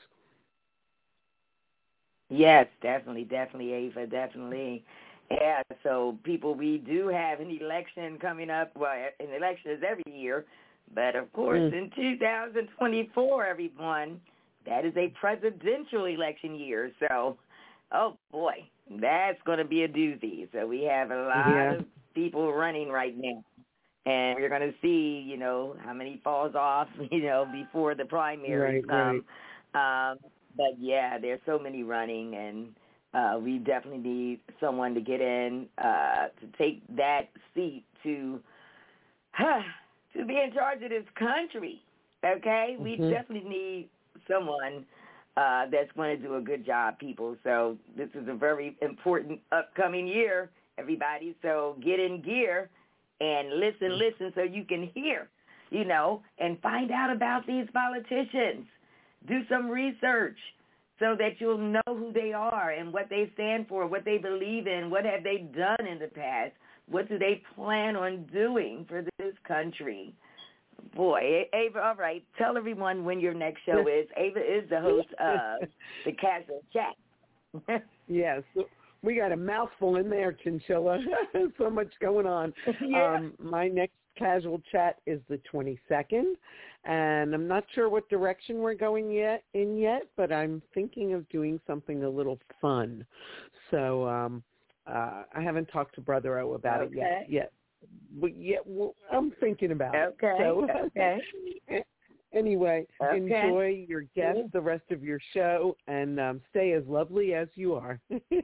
Yes, definitely, definitely, Ava, definitely. Yeah, so people, we do have an election coming up. Well, an election is every year, but of course mm. in two thousand twenty-four, everyone, that is a presidential election year. So, oh boy, that's going to be a doozy. So we have a lot yeah. of people running right now. And we're going to see, you know, how many falls off, you know, before the primaries right, come. Right. Um, but, yeah, there's so many running, and uh, we definitely need someone to get in uh, to take that seat to huh, to be in charge of this country, okay? Mm-hmm. We definitely need someone uh, that's going to do a good job, people. So this is a very important upcoming year, everybody. So get in gear. And listen, listen, so you can hear, you know, and find out about these politicians. Do some research so that you'll know who they are and what they stand for, what they believe in, what have they done in the past, what do they plan on doing for this country. Boy, Ava, all right, tell everyone when your next show is. Ava is the host of the Casual Chat. Yes. We got a mouthful in there, Chinchilla. So much going on. Yeah. Um, my next Casual Chat is the twenty-second, and I'm not sure what direction we're going yet in yet, but I'm thinking of doing something a little fun. So um, uh, I haven't talked to Brother O about okay. it yet. Yet, but yet well, I'm thinking about okay. it. So, okay. Anyway, okay. enjoy your guest, the rest of your show, and um, stay as lovely as you are.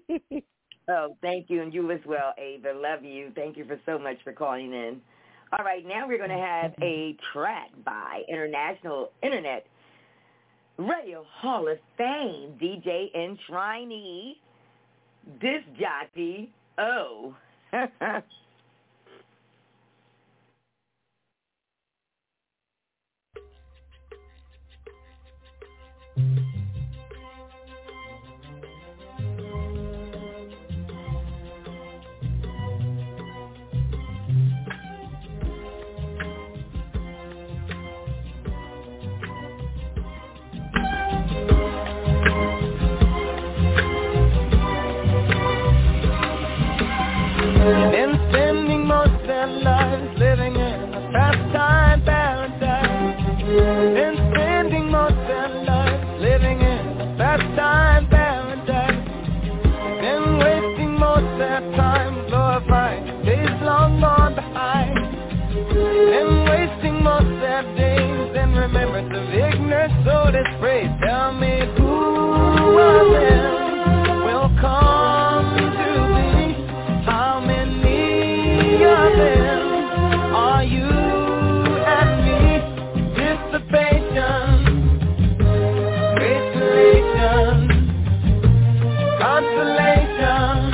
Oh, thank you, and you as well, Ava. Love you. Thank you for so much for calling in. All right, now we're going to have a track by International Internet Radio Hall of Fame D J Enshrinee, Disc Jockey O. Been spending most of their lives living in a pastime paradise. Been spending most of their lives living in a pastime paradise. Been wasting most of their time glorifying days long gone behind. Been wasting most of their days in remembrance of ignorance, so dispraise. Tell me who of them will come to thee? How many of them are you and me? Dissipation, isolation, consolation,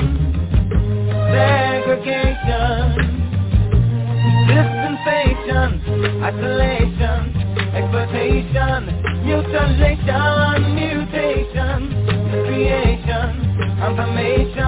segregation, dispensation, isolation, exploitation, mutilation, mutation, creation, confirmation.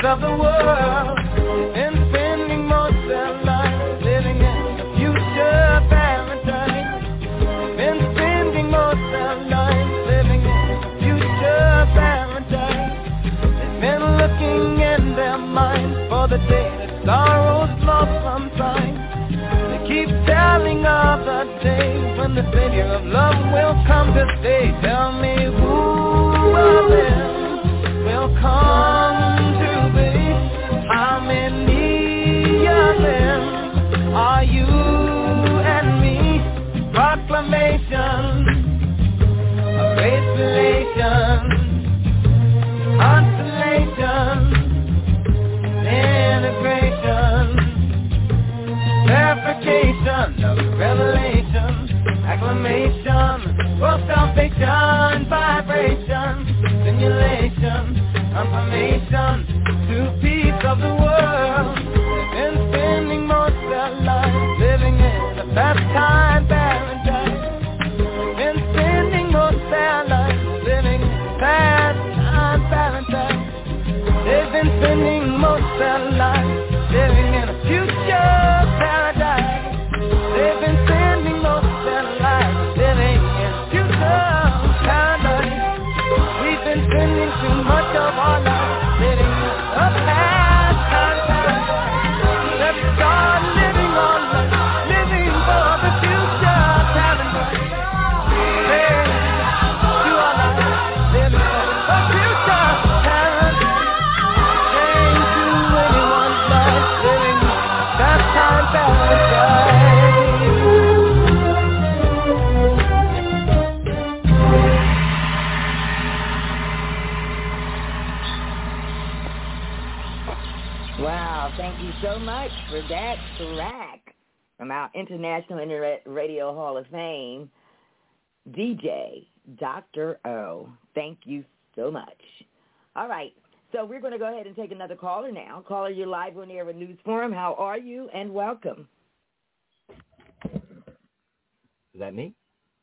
of the world, and spending most of their lives living in the future paradise. And spending most of their lives living in the future paradise. They've been looking in their minds for the day that sorrow's lost sometimes. They keep telling of the day when the Savior of love will come to stay. Tell me who of them will come to be? How many of them are you and me? Proclamation of revelation, constellation, integration, verification of revelation, acclamation, for salvation, vibration, simulation, confirmation, to peace of the world. They've been spending most of their lives living in a pastime paradise. They've been spending most of their lives living in a pastime paradise. They've been spending most of their lives living in a future paradise. They've been spending most of their lives living in a future paradise. We've been spending too much of our lives living in a pastime paradise. Let's start living our life, living for the future paradise. Hey, to our life, living for the future paradise. Ain't to anyone's life, living in a pastime paradise. Wow, thank you so much for that track from our International Internet Radio Hall of Fame, D J Doctor O. Thank you so much. All right, so we're going to go ahead and take another caller now. Caller, you're live on air with News Forum. How are you? And welcome. Is that me?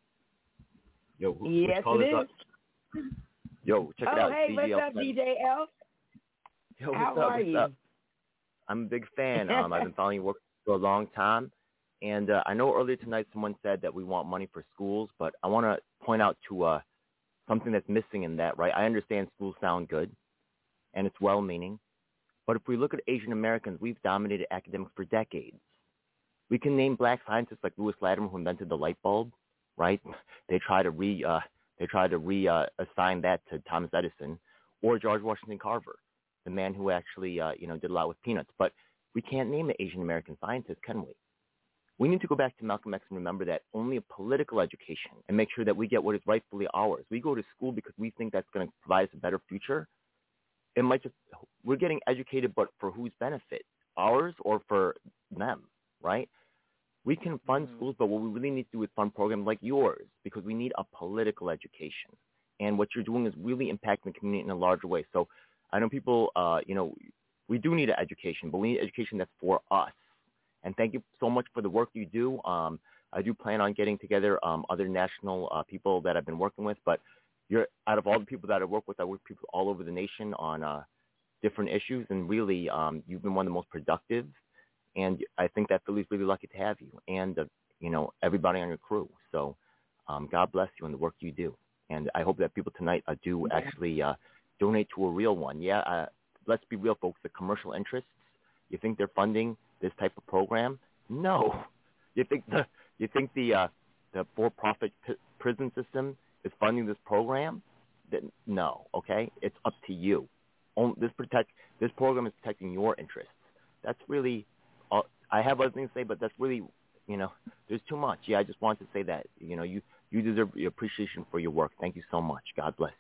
Yo, who, yes, which call it is is. up? Yo, check oh, it out. hey, D J what's L up, seven. D J L? Yo, what's How up? are What's you? up? I'm a big fan. Um, I've been following your work for a long time. And uh, I know earlier tonight someone said that we want money for schools, but I want to point out to uh, something that's missing in that, right? I understand schools sound good, and it's well-meaning. But if we look at Asian Americans, we've dominated academics for decades. We can name black scientists like Lewis Latimer, who invented the light bulb, right? They try to re uh, they try to re uh, assign that to Thomas Edison, or George Washington Carver, the man who actually uh, you know did a lot with peanuts. But we can't name the Asian American scientists, can we? We need to go back to Malcolm X and remember that only a political education and make sure that we get what is rightfully ours. We go to school because we think that's going to provide us a better future. It might just we're getting educated, but for whose benefit? Ours or for them, right? We can fund mm-hmm. schools, but what we really need to do is fund programs like yours because we need a political education. And what you're doing is really impacting the community in a larger way. So I know people, uh, you know, we do need an education, but we need education that's for us. And thank you so much for the work you do. Um, I do plan on getting together um, other national uh, people that I've been working with, but you're out of all the people that I work with, I work with people all over the nation on uh, different issues, and really um, you've been one of the most productive, and I think that Philly's really lucky to have you and, uh, you know, everybody on your crew. So um, God bless you and the work you do. And I hope that people tonight uh, do yeah. actually uh, donate to a real one. Yeah, uh, let's be real, folks. The commercial interests, you think they're funding this type of program? No. You think the you think the uh, the for-profit p- prison system is funding this program? Then no. Okay, it's up to you. Only, this protect this program is protecting your interests. That's really. Uh, I have other things to say, but that's really, you know, there's too much. Yeah, I just wanted to say that. You know, you you deserve your appreciation for your work. Thank you so much. God bless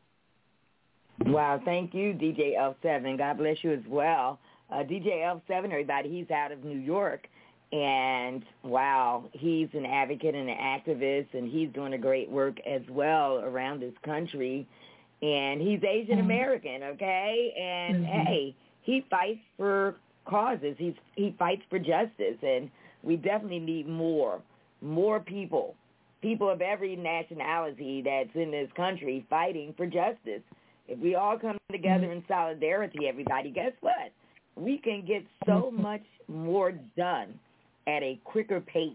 you. Wow, thank you, D J L seven. God bless you as well. Uh, D J L seven, everybody, he's out of New York, and, wow, he's an advocate and an activist, and he's doing a great work as well around this country, and he's Asian American, okay, and, mm-hmm. hey, he fights for causes. He's, he fights for justice, and we definitely need more, more people, people of every nationality that's in this country fighting for justice. If we all come together in solidarity, everybody, guess what? We can get so much more done at a quicker pace.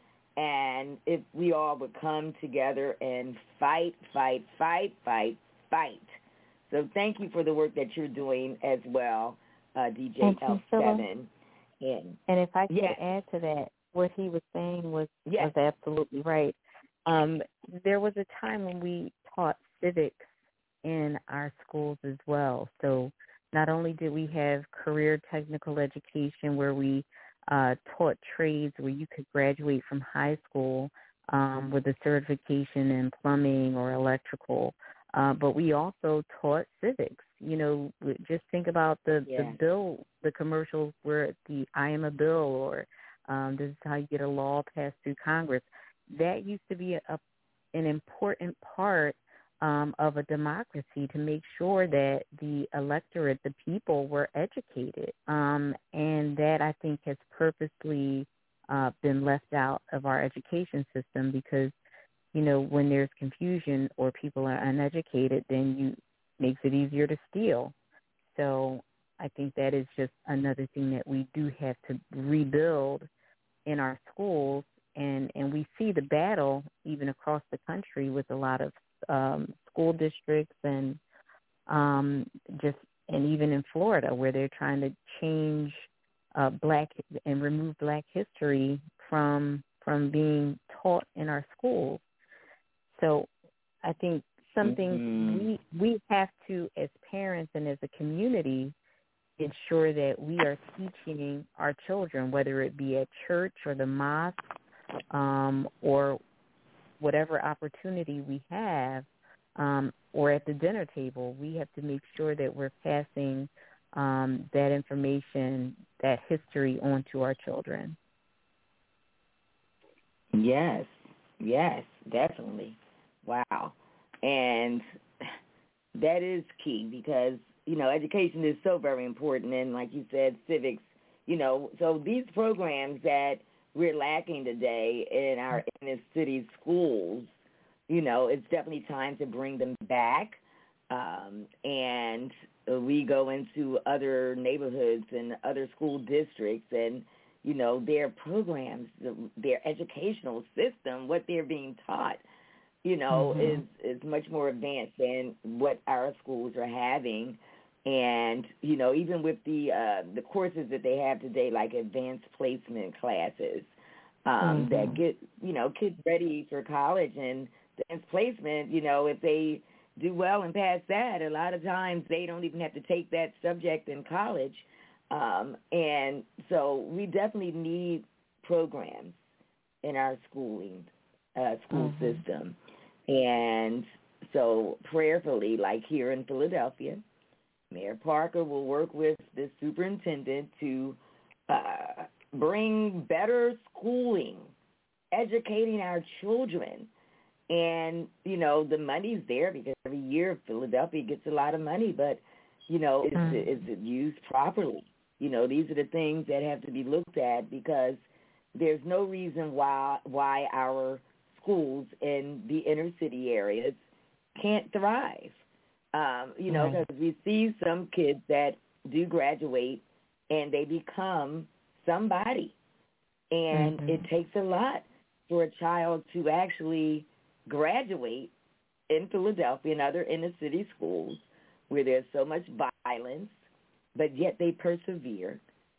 And if we all would come together and fight, fight, fight, fight, fight. So thank you for the work that you're doing as well, uh, D J L seven. And, and if I could yes. add to that, what he was saying was, yes. was absolutely right. Um, there was a time when we taught civics in our schools as well. So not only did we have career technical education where we uh, taught trades where you could graduate from high school um, with a certification in plumbing or electrical, uh, but we also taught civics. You know, just think about the, yeah. the bill, the commercials where the I am a bill or um, this is how you get a law passed through Congress. That used to be a, a, an important part um, of a democracy to make sure that the electorate, the people, were educated. Um, and that, I think, has purposely uh, been left out of our education system because, you know, when there's confusion or people are uneducated, then you makes it easier to steal. So I think that is just another thing that we do have to rebuild in our schools. And, and we see the battle even across the country with a lot of um, school districts and um, just and even in Florida where they're trying to change uh, black and remove black history from from being taught in our schools. So I think something mm-hmm. we we have to, as parents and as a community, ensure that we are teaching our children, whether it be at church or the mosque, Um, or whatever opportunity we have, um, or at the dinner table, we have to make sure that we're passing um, that information, that history on to our children. Yes, yes, definitely. Wow. And that is key because, you know, education is so very important. And like you said, civics, you know, so these programs that we're lacking today in our inner city schools, you know, it's definitely time to bring them back. Um, and we go into other neighborhoods and other school districts and, you know, their programs, their educational system, what they're being taught, you know, mm-hmm. is, is much more advanced than what our schools are having. And, you know, even with the uh, the courses that they have today, like advanced placement classes um, mm-hmm. that get, you know, kids ready for college and advanced placement, you know, if they do well and pass that, a lot of times they don't even have to take that subject in college. Um, and so we definitely need programs in our schooling, uh, school mm-hmm. system. And so prayerfully, like here in Philadelphia, Mayor Parker will work with the superintendent to uh, bring better schooling, educating our children. And, you know, the money's there because every year Philadelphia gets a lot of money, but, you know, is, mm. it, is it used properly? You know, these are the things that have to be looked at because there's no reason why why our schools in the inner city areas can't thrive. Um, you know, because right. we see some kids that do graduate and they become somebody. And mm-hmm. it takes a lot for a child to actually graduate in Philadelphia and other inner city schools where there's so much violence, but yet they persevere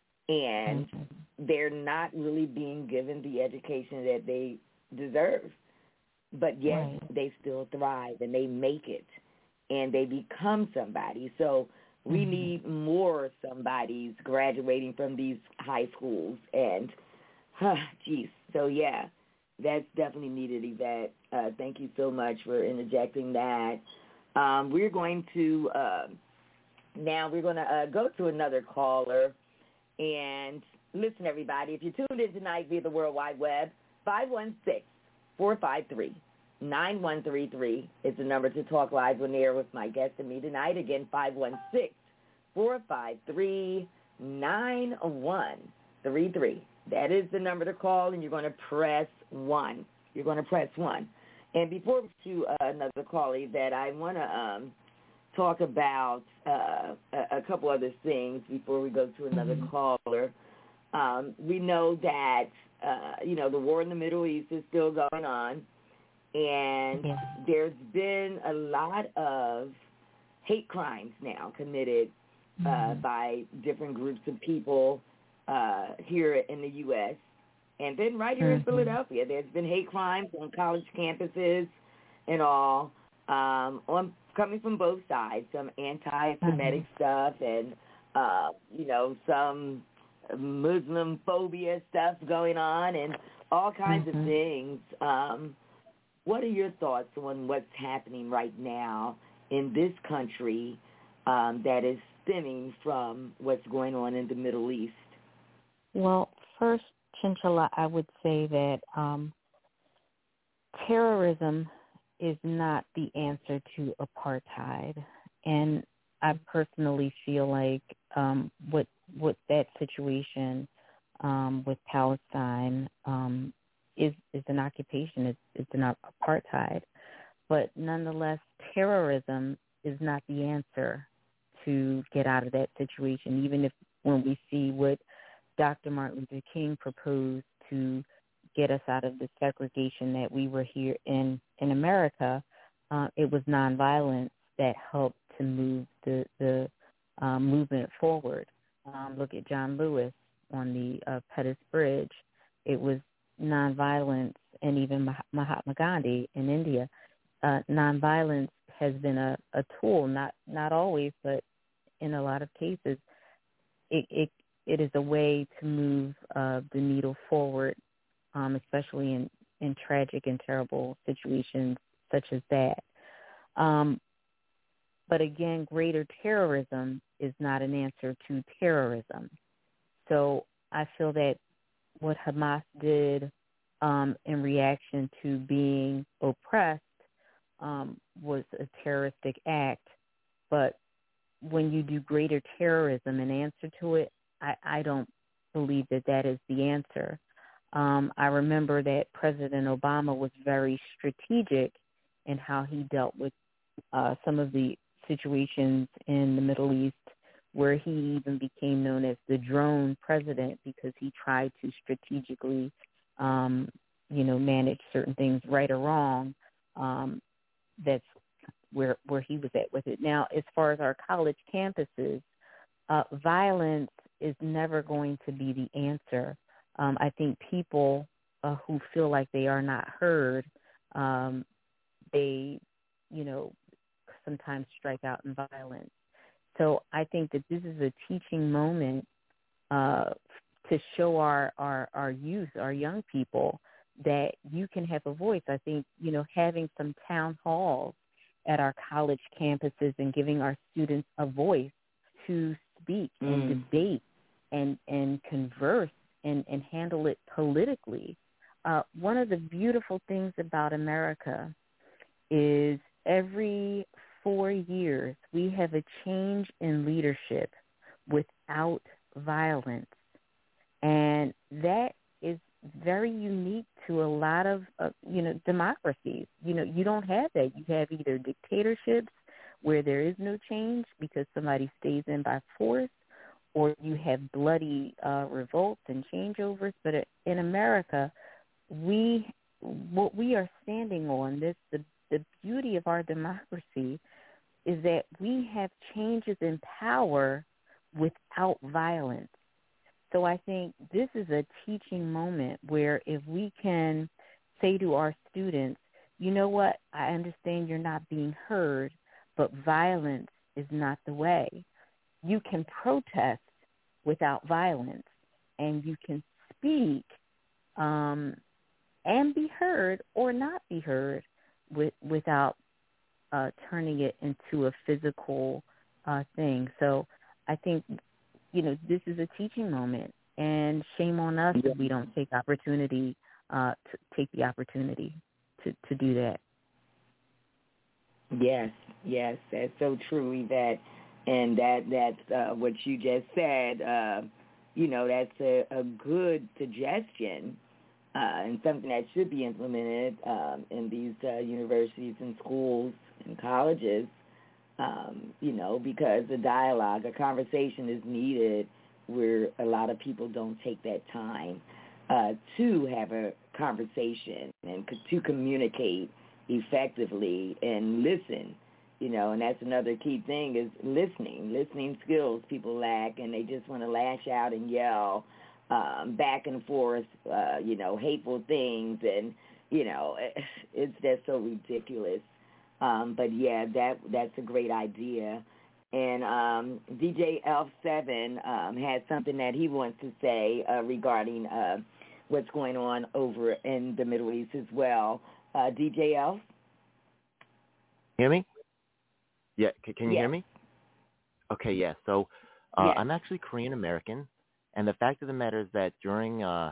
and mm-hmm. they're not really being given the education that they deserve. But yet right. they still thrive and they make it. And they become somebody. So we mm-hmm. need more somebodies graduating from these high schools. And, huh, geez. So, yeah, that's definitely needed, Yvette. Uh, thank you so much for interjecting that. Um, we're going to, uh, now we're going to uh, go to another caller. And listen, everybody, if you tuned in tonight via the World Wide Web, five one six, four five three, nine one three three is the number to talk live on air with my guest and me tonight. Again, five one six, four five three, nine one three three. That is the number to call, and you're going to press one. You're going to press one. And before we to uh, another caller that I want to um, talk about uh, a, a couple other things before we go to another mm-hmm. caller. Um, we know that, uh, you know, the war in the Middle East is still going on, and yeah. there's been a lot of hate crimes now committed uh, mm-hmm. by different groups of people uh, here in the U S And then right here mm-hmm. in Philadelphia, there's been hate crimes on college campuses and all, um, on coming from both sides, some anti-Semitic mm-hmm. stuff and, uh, you know, some Muslim phobia stuff going on and all kinds mm-hmm. of things. Um, what are your thoughts on what's happening right now in this country um, that is stemming from what's going on in the Middle East? Well, first, Chinchilla, I would say that um, terrorism is not the answer to apartheid. And I personally feel like um, what what that situation um, with Palestine um, is is an occupation, it's, it's an apartheid. But nonetheless, terrorism is not the answer to get out of that situation, even if when we see what Doctor Martin Luther King proposed to get us out of the segregation that we were here in, in America, uh, it was nonviolence that helped to move the, the um, movement forward. Um, look at John Lewis on the uh, Pettus Bridge. It was nonviolence, and even Mahatma Gandhi in India. Uh, nonviolence has been a, a tool, not not always, but in a lot of cases, it it, it is a way to move uh, the needle forward, um, especially in, in tragic and terrible situations such as that. Um, but again, greater terrorism is not an answer to terrorism. So I feel that what Hamas did um, in reaction to being oppressed um, was a terroristic act. But when you do greater terrorism in answer to it, I, I don't believe that that is the answer. Um, I remember that President Obama was very strategic in how he dealt with uh, some of the situations in the Middle East, where he even became known as the drone president because he tried to strategically, um, you know, manage certain things, right or wrong. Um, that's where where he was at with it. Now, as far as our college campuses, uh, violence is never going to be the answer. Um, I think people uh, who feel like they are not heard, um, they, you know, sometimes strike out in violence. So I think that this is a teaching moment uh, to show our, our, our youth, our young people, that you can have a voice. I think, you know, having some town halls at our college campuses and giving our students a voice to speak mm. and debate and, and converse and, and handle it politically. Uh, one of the beautiful things about America is every four years we have a change in leadership without violence. And that is very unique to a lot of, uh, you know, democracies. You know, you don't have that. You have either dictatorships where there is no change because somebody stays in by force, or you have bloody uh, revolts and changeovers. But in America, we what we are standing on, this the, the beauty of our democracy is that we have changes in power without violence. So I think this is a teaching moment where if we can say to our students, you know what, I understand you're not being heard, but violence is not the way. You can protest without violence, and you can speak um, and be heard or not be heard with, without uh, turning it into a physical uh, thing. So I think, you know, this is a teaching moment, and shame on us if we don't take opportunity, uh, to take the opportunity to, to do that. Yes, yes, that's so true, Yvette. And that that's uh, what you just said. Uh, you know, that's a, a good suggestion uh, and something that should be implemented um, in these uh, universities and schools and colleges. um, you know, because a dialogue, a conversation is needed where a lot of people don't take that time uh, to have a conversation and c- to communicate effectively and listen, you know, and that's another key thing is listening. Listening skills people lack, and they just want to lash out and yell um, back and forth, uh, you know, hateful things, and, you know, it's that's so ridiculous. Um, but, yeah, that that's a great idea. And um, D J Elf seven um, had something that he wants to say uh, regarding uh, what's going on over in the Middle East as well. Uh, D J Elf? Hear me? Yeah, C- can you yes. hear me? Okay, yeah. So uh, yes. I'm actually Korean American, and the fact of the matter is that during, uh,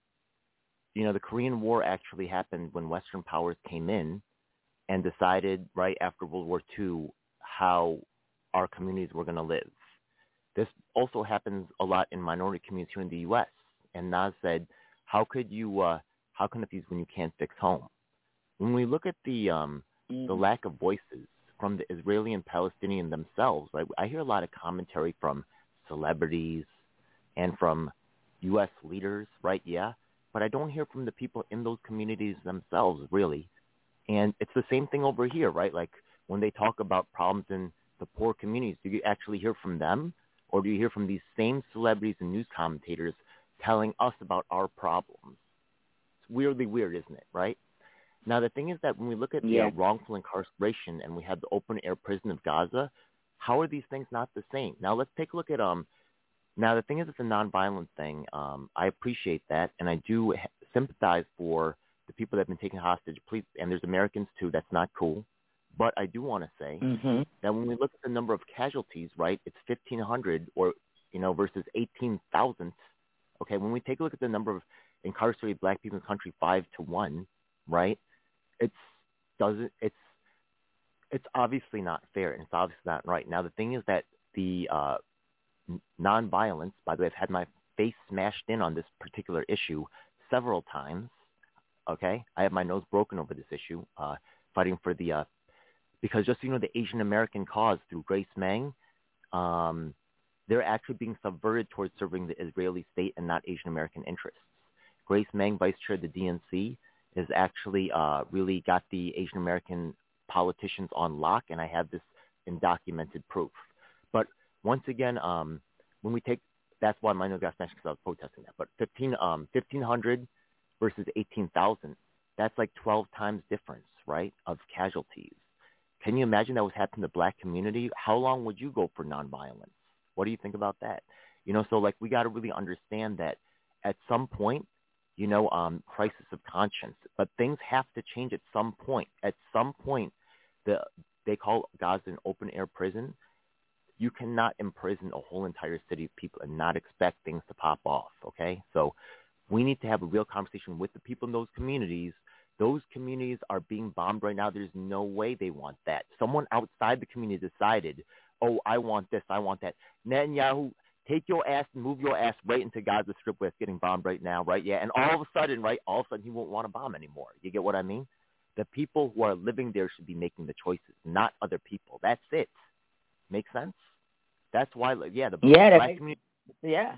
you know, the Korean War actually happened when Western powers came in and decided right after World War Two how our communities were going to live. This also happens a lot in minority communities here in the U S. And Nas said, how could you, uh, how can it be when you can't fix home? When we look at the um, mm-hmm. the lack of voices from the Israeli and Palestinian themselves, right, I hear a lot of commentary from celebrities and from U S leaders, right, yeah, but I don't hear from the people in those communities themselves, really. And it's the same thing over here, right? Like when they talk about problems in the poor communities, do you actually hear from them, or do you hear from these same celebrities and news commentators telling us about our problems? It's weirdly weird, isn't it, right? Now, the thing is that when we look at the yeah. uh, wrongful incarceration and we have the open-air prison of Gaza, how are these things not the same? Now, let's take a look at, um. now, the thing is it's a nonviolent thing. Um, I appreciate that, and I do ha- sympathize for the people that have been taken hostage. Please, and there's Americans, too. That's not cool. But I do want to say mm-hmm. that when we look at the number of casualties, right, it's fifteen hundred or, you know, versus eighteen thousand. Okay, when we take a look at the number of incarcerated black people in the country, five to one, right, it's doesn't it's it's obviously not fair and it's obviously not right. Now, the thing is that the uh, nonviolence, by the way, I've had my face smashed in on this particular issue several times. Okay, I have my nose broken over this issue, uh, fighting for the uh, because just so you know, the Asian American cause through Grace Meng, um, they're actually being subverted towards serving the Israeli state and not Asian American interests. Grace Meng, vice chair of the D N C, has actually uh, really got the Asian American politicians on lock, and I have this in documented proof. But once again, um, when we take, that's why my nose got smashed because I was protesting that. But fifteen, um, fifteen hundred versus eighteen thousand, that's like twelve times difference, right, of casualties. Can you imagine that was happening to the black community? How long would you go for nonviolence? What do you think about that? You know, so like we got to really understand that at some point, you know, um, crisis of conscience, but things have to change at some point. At some point, the they call Gaza an open-air prison. You cannot imprison a whole entire city of people and not expect things to pop off, okay? So we need to have a real conversation with the people in those communities. Those communities are being bombed right now. There's no way they want that. Someone outside the community decided, oh, I want this, I want that. Netanyahu, take your ass and move your ass right into Gaza Strip where it's getting bombed right now, right? Yeah, and all of a sudden, right, all of a sudden he won't want to bomb anymore. You get what I mean? The people who are living there should be making the choices, not other people. That's it. Make sense? That's why, yeah, the yeah, black community. Yeah.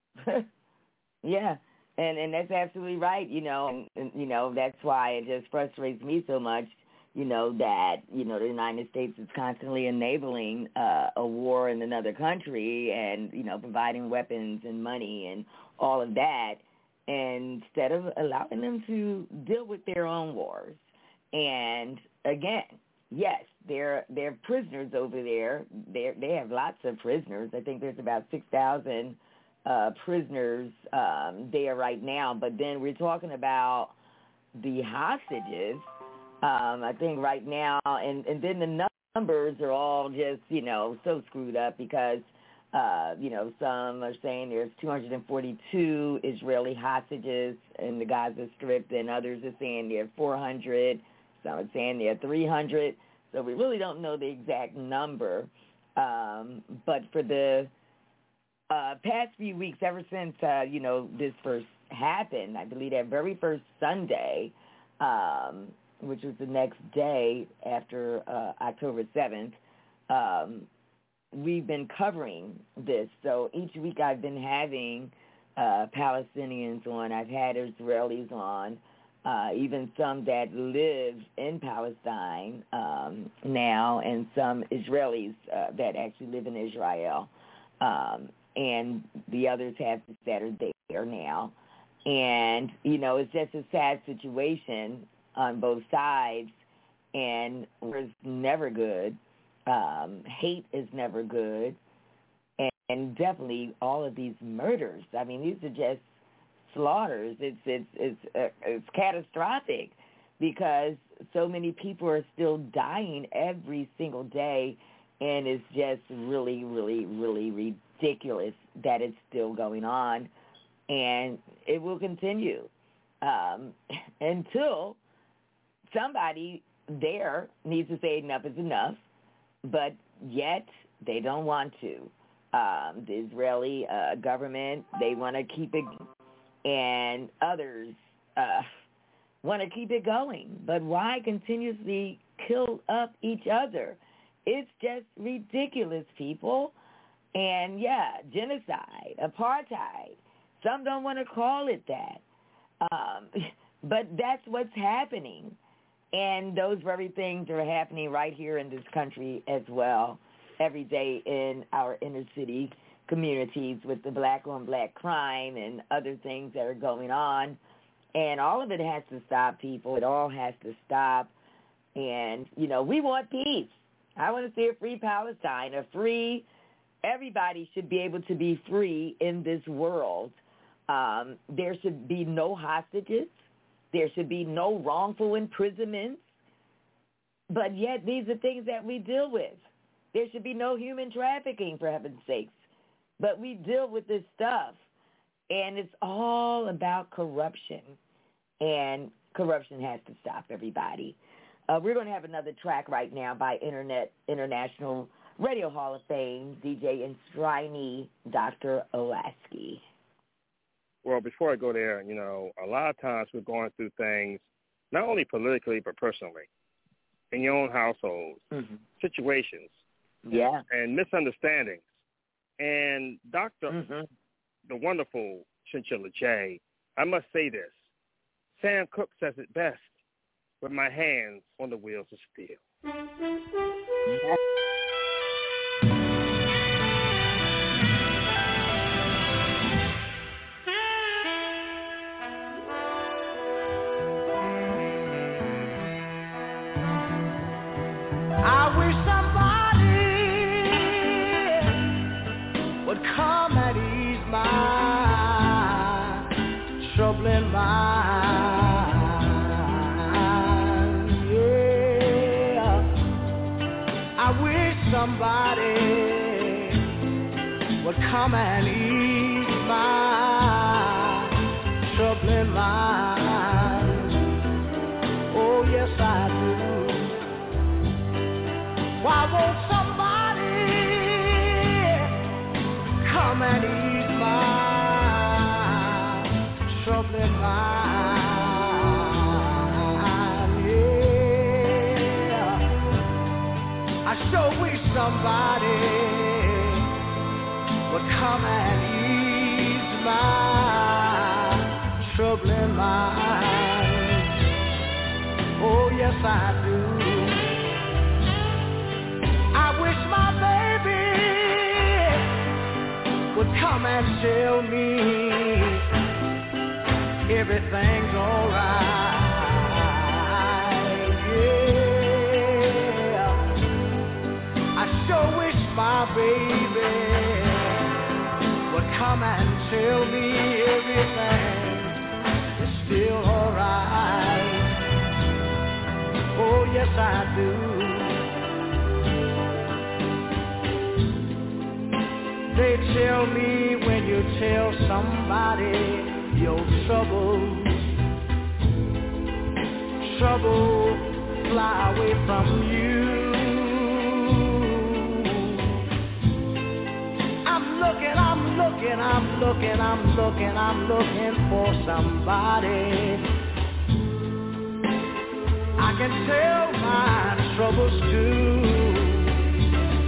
yeah. And and that's absolutely right, you know, and, and, you know, that's why it just frustrates me so much, you know, that, you know, the United States is constantly enabling uh, a war in another country and, you know, providing weapons and money and all of that, instead of allowing them to deal with their own wars. And, again, yes, they're, they're prisoners over there. They're, they have lots of prisoners. I think there's about six thousand Uh, prisoners um, there right now, but then we're talking about the hostages. Um, I think right now, and, and then the numbers are all just, you know, so screwed up because, uh, you know, some are saying there's two hundred forty-two Israeli hostages in the Gaza Strip, and others are saying there are four hundred. Some are saying there are three hundred. So we really don't know the exact number. Um, but for the Uh, past few weeks, ever since, uh, you know, this first happened, I believe that very first Sunday, um, which was the next day after uh, October seventh, um, we've been covering this. So each week I've been having uh, Palestinians on. I've had Israelis on, uh, even some that live in Palestine um, now, and some Israelis uh, that actually live in Israel. Um, and the others have that are there now. And, you know, it's just a sad situation on both sides, and it's never good. Um, hate is never good. And, and definitely all of these murders. I mean, these are just slaughters. It's, it's, it's, uh, it's catastrophic because so many people are still dying every single day, and it's just really, really, really ridiculous that it's still going on. And it will continue um, until somebody there needs to say enough is enough, but yet they don't want to. Um, the Israeli uh, government, they want to keep it, and others uh, want to keep it going. But why continuously kill up each other? It's just ridiculous, people. And, yeah, genocide, apartheid. Some don't want to call it that. Um, but that's what's happening. And those very things are happening right here in this country as well, every day in our inner city communities with the black-on-black crime and other things that are going on. And all of it has to stop, people. It all has to stop. And, you know, we want peace. I want to see a free Palestine, a free, everybody should be able to be free in this world. Um, there should be no hostages. There should be no wrongful imprisonments. But yet these are things that we deal with. There should be no human trafficking, for heaven's sakes. But we deal with this stuff. And it's all about corruption. And corruption has to stop, everybody. Uh, we're going to have another track right now by Internet International Radio Hall of Fame, D J Enstrini, Doctor Olasky. Well, before I go there, you know, a lot of times we're going through things, not only politically, but personally, in your own households, mm-hmm. situations, yeah, and misunderstandings. And Doctor Mm-hmm. the wonderful Chinchilla J, I must say this. Sam Cooke says it best, with my hands on the wheels of steel. Mm-hmm. I wish somebody would come and ease my troubling mind. Yeah, I wish somebody would come and ease my troubling mind. Oh, yes, I do. Why won't somebody come and ease my troubling mind? Yeah, I sure wish somebody would come and ease my troubling mind. Oh, yes, I do. I wish my baby would come and tell me everything's alright. Yeah, I sure wish my baby would come and tell me everything is still alright. Oh, yes, I do. They tell me when you tell somebody your troubles, trouble fly away from you. I'm looking, I'm looking, I'm looking, I'm looking, I'm looking for somebody I can tell my troubles to.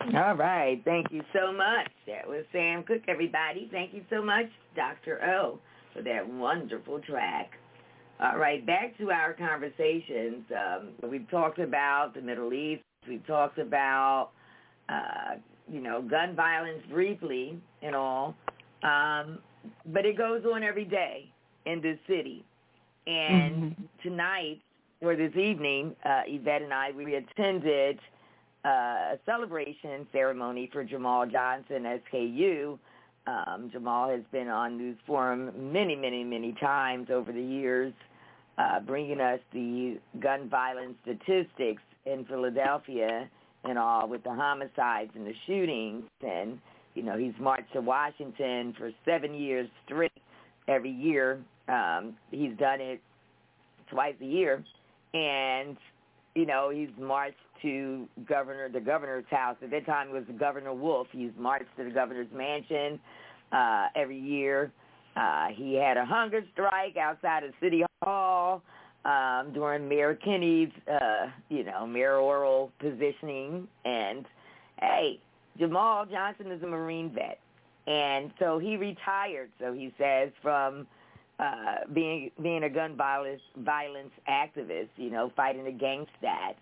All right. Thank you so much. That was Sam Cooke, everybody. Thank you so much, Doctor O, for that wonderful track. All right, back to our conversations. Um, we've talked about the Middle East. We've talked about, uh, you know, gun violence briefly and all. Um, but it goes on every day in this city. And mm-hmm. tonight, or this evening, uh, Yvette and I, we attended uh, a celebration ceremony for Jamal Johnson, S K U. Um, Jamal has been on News Forum many, many, many times over the years, uh, bringing us the gun violence statistics in Philadelphia and all with the homicides and the shootings. And, you know, he's marched to Washington for seven years straight every year. Um, he's done it twice a year. And, you know, he's marched to governor, the governor's house. At that time, it was Governor Wolf. He's marched to the governor's mansion uh, every year. Uh, he had a hunger strike outside of City Hall um, during Mayor Kenny's, uh, you know, mayoral positioning. And, hey, Jamal Johnson is a Marine vet. And so he retired, so he says, from uh, being being a gun violence, violence activist, you know, fighting against that.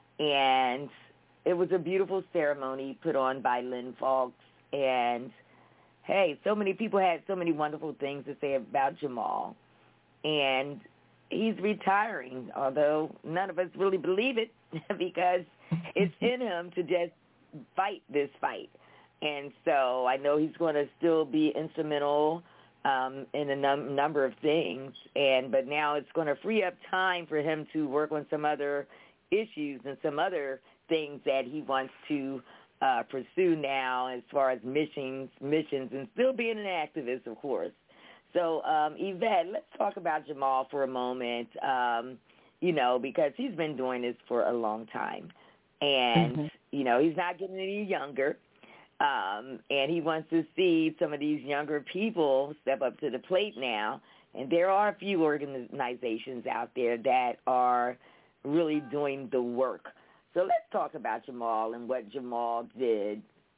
And it was a beautiful ceremony put on by Lynn Fawkes. And, hey, so many people had so many wonderful things to say about Jamal. And he's retiring, although none of us really believe it because it's in him to just fight this fight. And so I know he's going to still be instrumental um, in a num- number of things. And but now it's going to free up time for him to work on some other issues and some other things that he wants to uh, pursue now as far as missions, missions, and still being an activist, of course. So, um, Yvette, let's talk about Jamal for a moment, um, you know, because he's been doing this for a long time. And, mm-hmm. you know, he's not getting any younger. Um, and he wants to see some of these younger people step up to the plate now. And there are a few organizations out there that are really doing the work. So let's talk about Jamal and what Jamal did.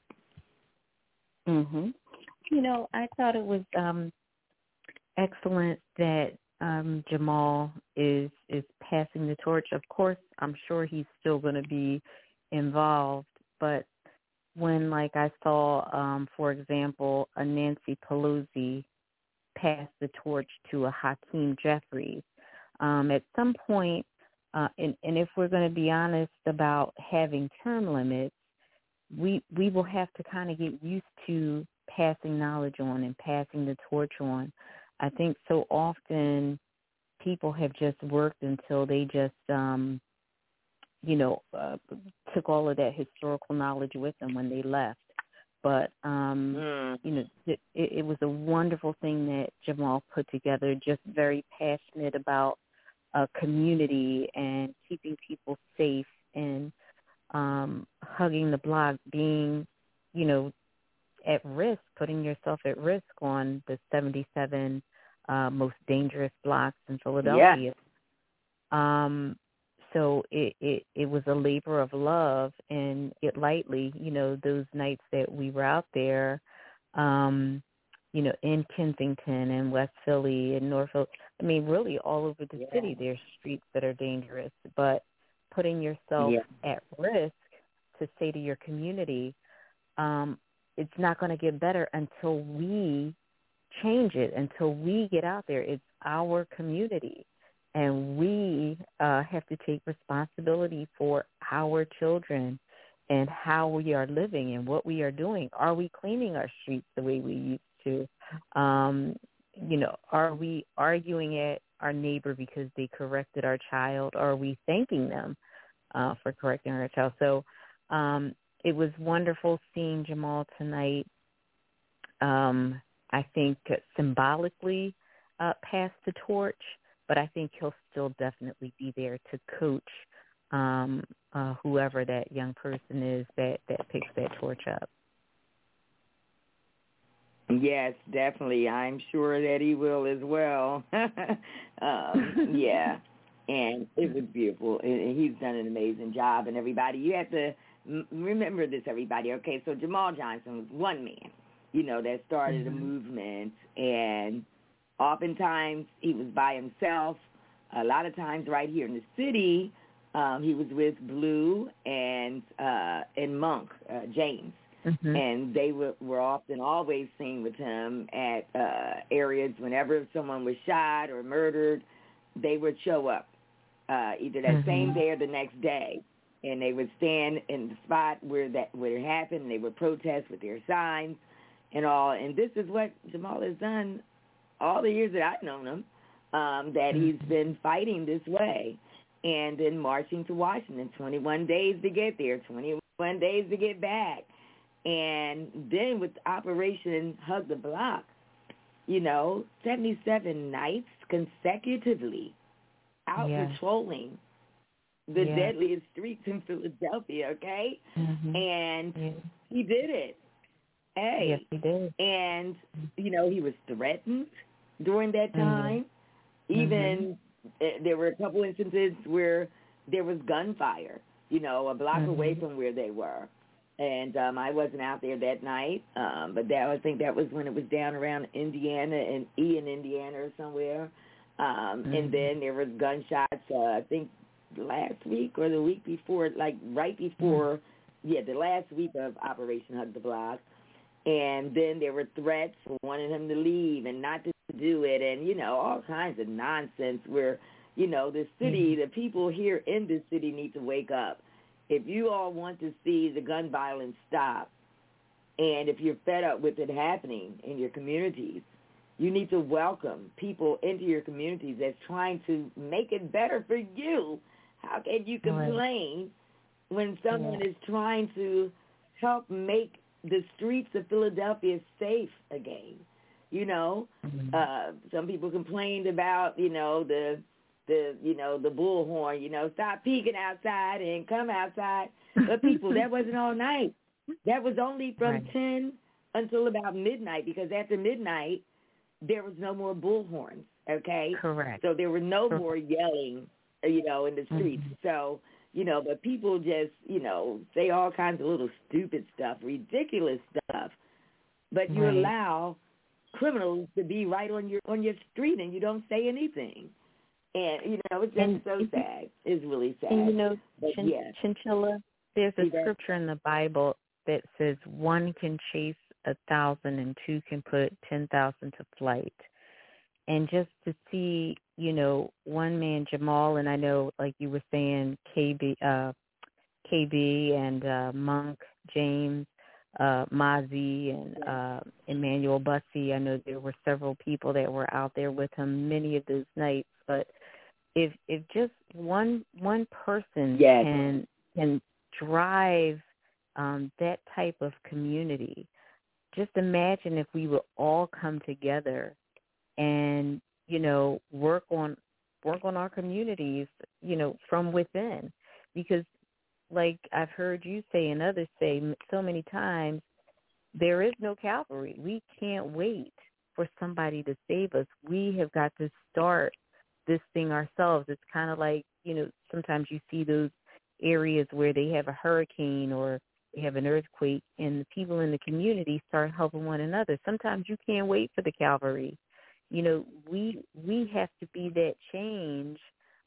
Mhm. You know, I thought it was um, excellent that um, Jamal is is passing the torch. Of course, I'm sure he's still going to be involved, but when, like, I saw, um, for example, a Nancy Pelosi pass the torch to a Hakeem Jeffries, um, at some point, Uh, and, and if we're going to be honest about having term limits, we we will have to kind of get used to passing knowledge on and passing the torch on. I think so often people have just worked until they just, um, you know, uh, took all of that historical knowledge with them when they left. But, um, mm. you know, it, it was a wonderful thing that Jamal put together, just very passionate about a community and keeping people safe and um, hugging the block, being, you know, at risk, putting yourself at risk on the seventy-seven uh, most dangerous blocks in Philadelphia. Yeah. Um, so it, it, it was a labor of love, and it lightly, you know, those nights that we were out there, um, you know, in Kensington and West Philly and Norfolk. I mean, really all over the yeah. city there's streets that are dangerous, but putting yourself yeah. at risk to say to your community, um, it's not going to get better until we change it, until we get out there. It's our community, and we uh, have to take responsibility for our children and how we are living and what we are doing. Are we cleaning our streets the way we used to? Um, you know, are we arguing at our neighbor because they corrected our child? Or are we thanking them uh, for correcting our child? So um, it was wonderful seeing Jamal tonight. Um, I think symbolically uh, pass the torch, but I think he'll still definitely be there to coach um, uh, whoever that young person is that, that picks that torch up. Yes, definitely. I'm sure that he will as well. um, yeah, and it was beautiful. And he's done an amazing job. And everybody, you have to m- remember this, everybody, okay? So Jamal Johnson was one man, you know, that started mm-hmm. a movement, and oftentimes he was by himself. A lot of times right here in the city, um, he was with Blue and uh, and Monk, uh, James. Mm-hmm. And they were, were often always seen with him at uh, areas whenever someone was shot or murdered, they would show up uh, either that mm-hmm. same day or the next day. And they would stand in the spot where that where it happened, and they would protest with their signs and all. And this is what Jamal has done all the years that I've known him, um, that mm-hmm. he's been fighting this way and then marching to Washington, twenty-one days to get there, twenty-one days to get back. And then with Operation Hug the Block, you know, seventy-seven nights consecutively out yeah. patrolling the yeah. deadliest streets in Philadelphia, okay? Mm-hmm. And yeah. he did it. Hey. Yes, he did. And, you know, he was threatened during that time. Mm-hmm. Even mm-hmm. there were a couple instances where there was gunfire, you know, a block mm-hmm. away from where they were. And um, I wasn't out there that night, um, but that I think that was when it was down around Indiana and Ean, Indiana or somewhere. Um, mm-hmm. And then there was gunshots, uh, I think last week or the week before, like right before, mm-hmm. yeah, the last week of Operation Hug the Block. And then there were threats for wanting him to leave and not to do it, and, you know, all kinds of nonsense where, you know, the city, mm-hmm. the people here in the city need to wake up. If you all want to see the gun violence stop, and if you're fed up with it happening in your communities, you need to welcome people into your communities that's trying to make it better for you. How can you complain right. when someone yeah. is trying to help make the streets of Philadelphia safe again? You know, mm-hmm. uh, some people complained about, you know, the the, you know, the bullhorn, you know, stop peeking outside and come outside. But people, that wasn't all night. That was only from right. ten until about midnight, because after midnight, there was no more bullhorns, okay? Correct. So there were no Correct. more yelling, you know, in the streets. Mm-hmm. So, you know, but people just, you know, say all kinds of little stupid stuff, ridiculous stuff. But you right. allow criminals to be right on your on your street, and you don't say anything. And, you know, it's just and, so sad. It's really sad. And, you know, but, chin- yeah. Chinchilla, there's a scripture in the Bible that says one can chase a thousand and two can put ten thousand to flight. And just to see, you know, one man, Jamal, and I know, like you were saying, K B, uh, K B and uh, Monk, James, uh, Mozzie, and uh, Emmanuel Bussey. I know there were several people that were out there with him many of those nights. But if if just one one person yes. can can drive um, that type of community, just imagine if we would all come together and, you know, work on work on our communities, you know, from within. Because like I've heard you say and others say so many times, there is no cavalry. We can't wait for somebody to save us. We have got to start this thing ourselves. It's kind of like, you know, sometimes you see those areas where they have a hurricane or they have an earthquake, and the people in the community start helping one another. Sometimes you can't wait for the cavalry. You know, we we have to be that change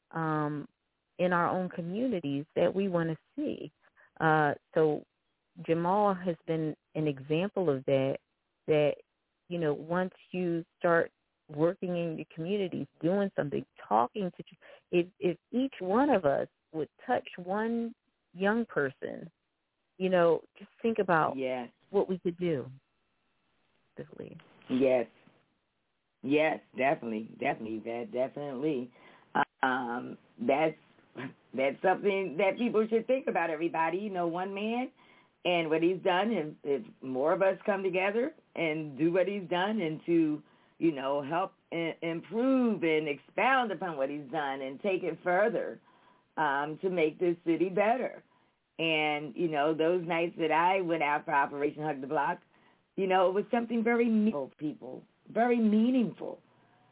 um, in our own communities that we want to see. Uh, so Jamal has been an example of that, that, you know, once you start working in your communities, doing something, talking to, if, if each one of us would touch one young person, you know, just think about yes. what we could do. Yes. Yes, definitely. Definitely. That definitely. Um, that's, that's something that people should think about, everybody. You know, one man and what he's done, and if more of us come together and do what he's done and to, you know, help I- improve and expound upon what he's done and take it further um, to make this city better. And, you know, those nights that I went out for Operation Hug the Block, you know, it was something very meaningful, people, very meaningful.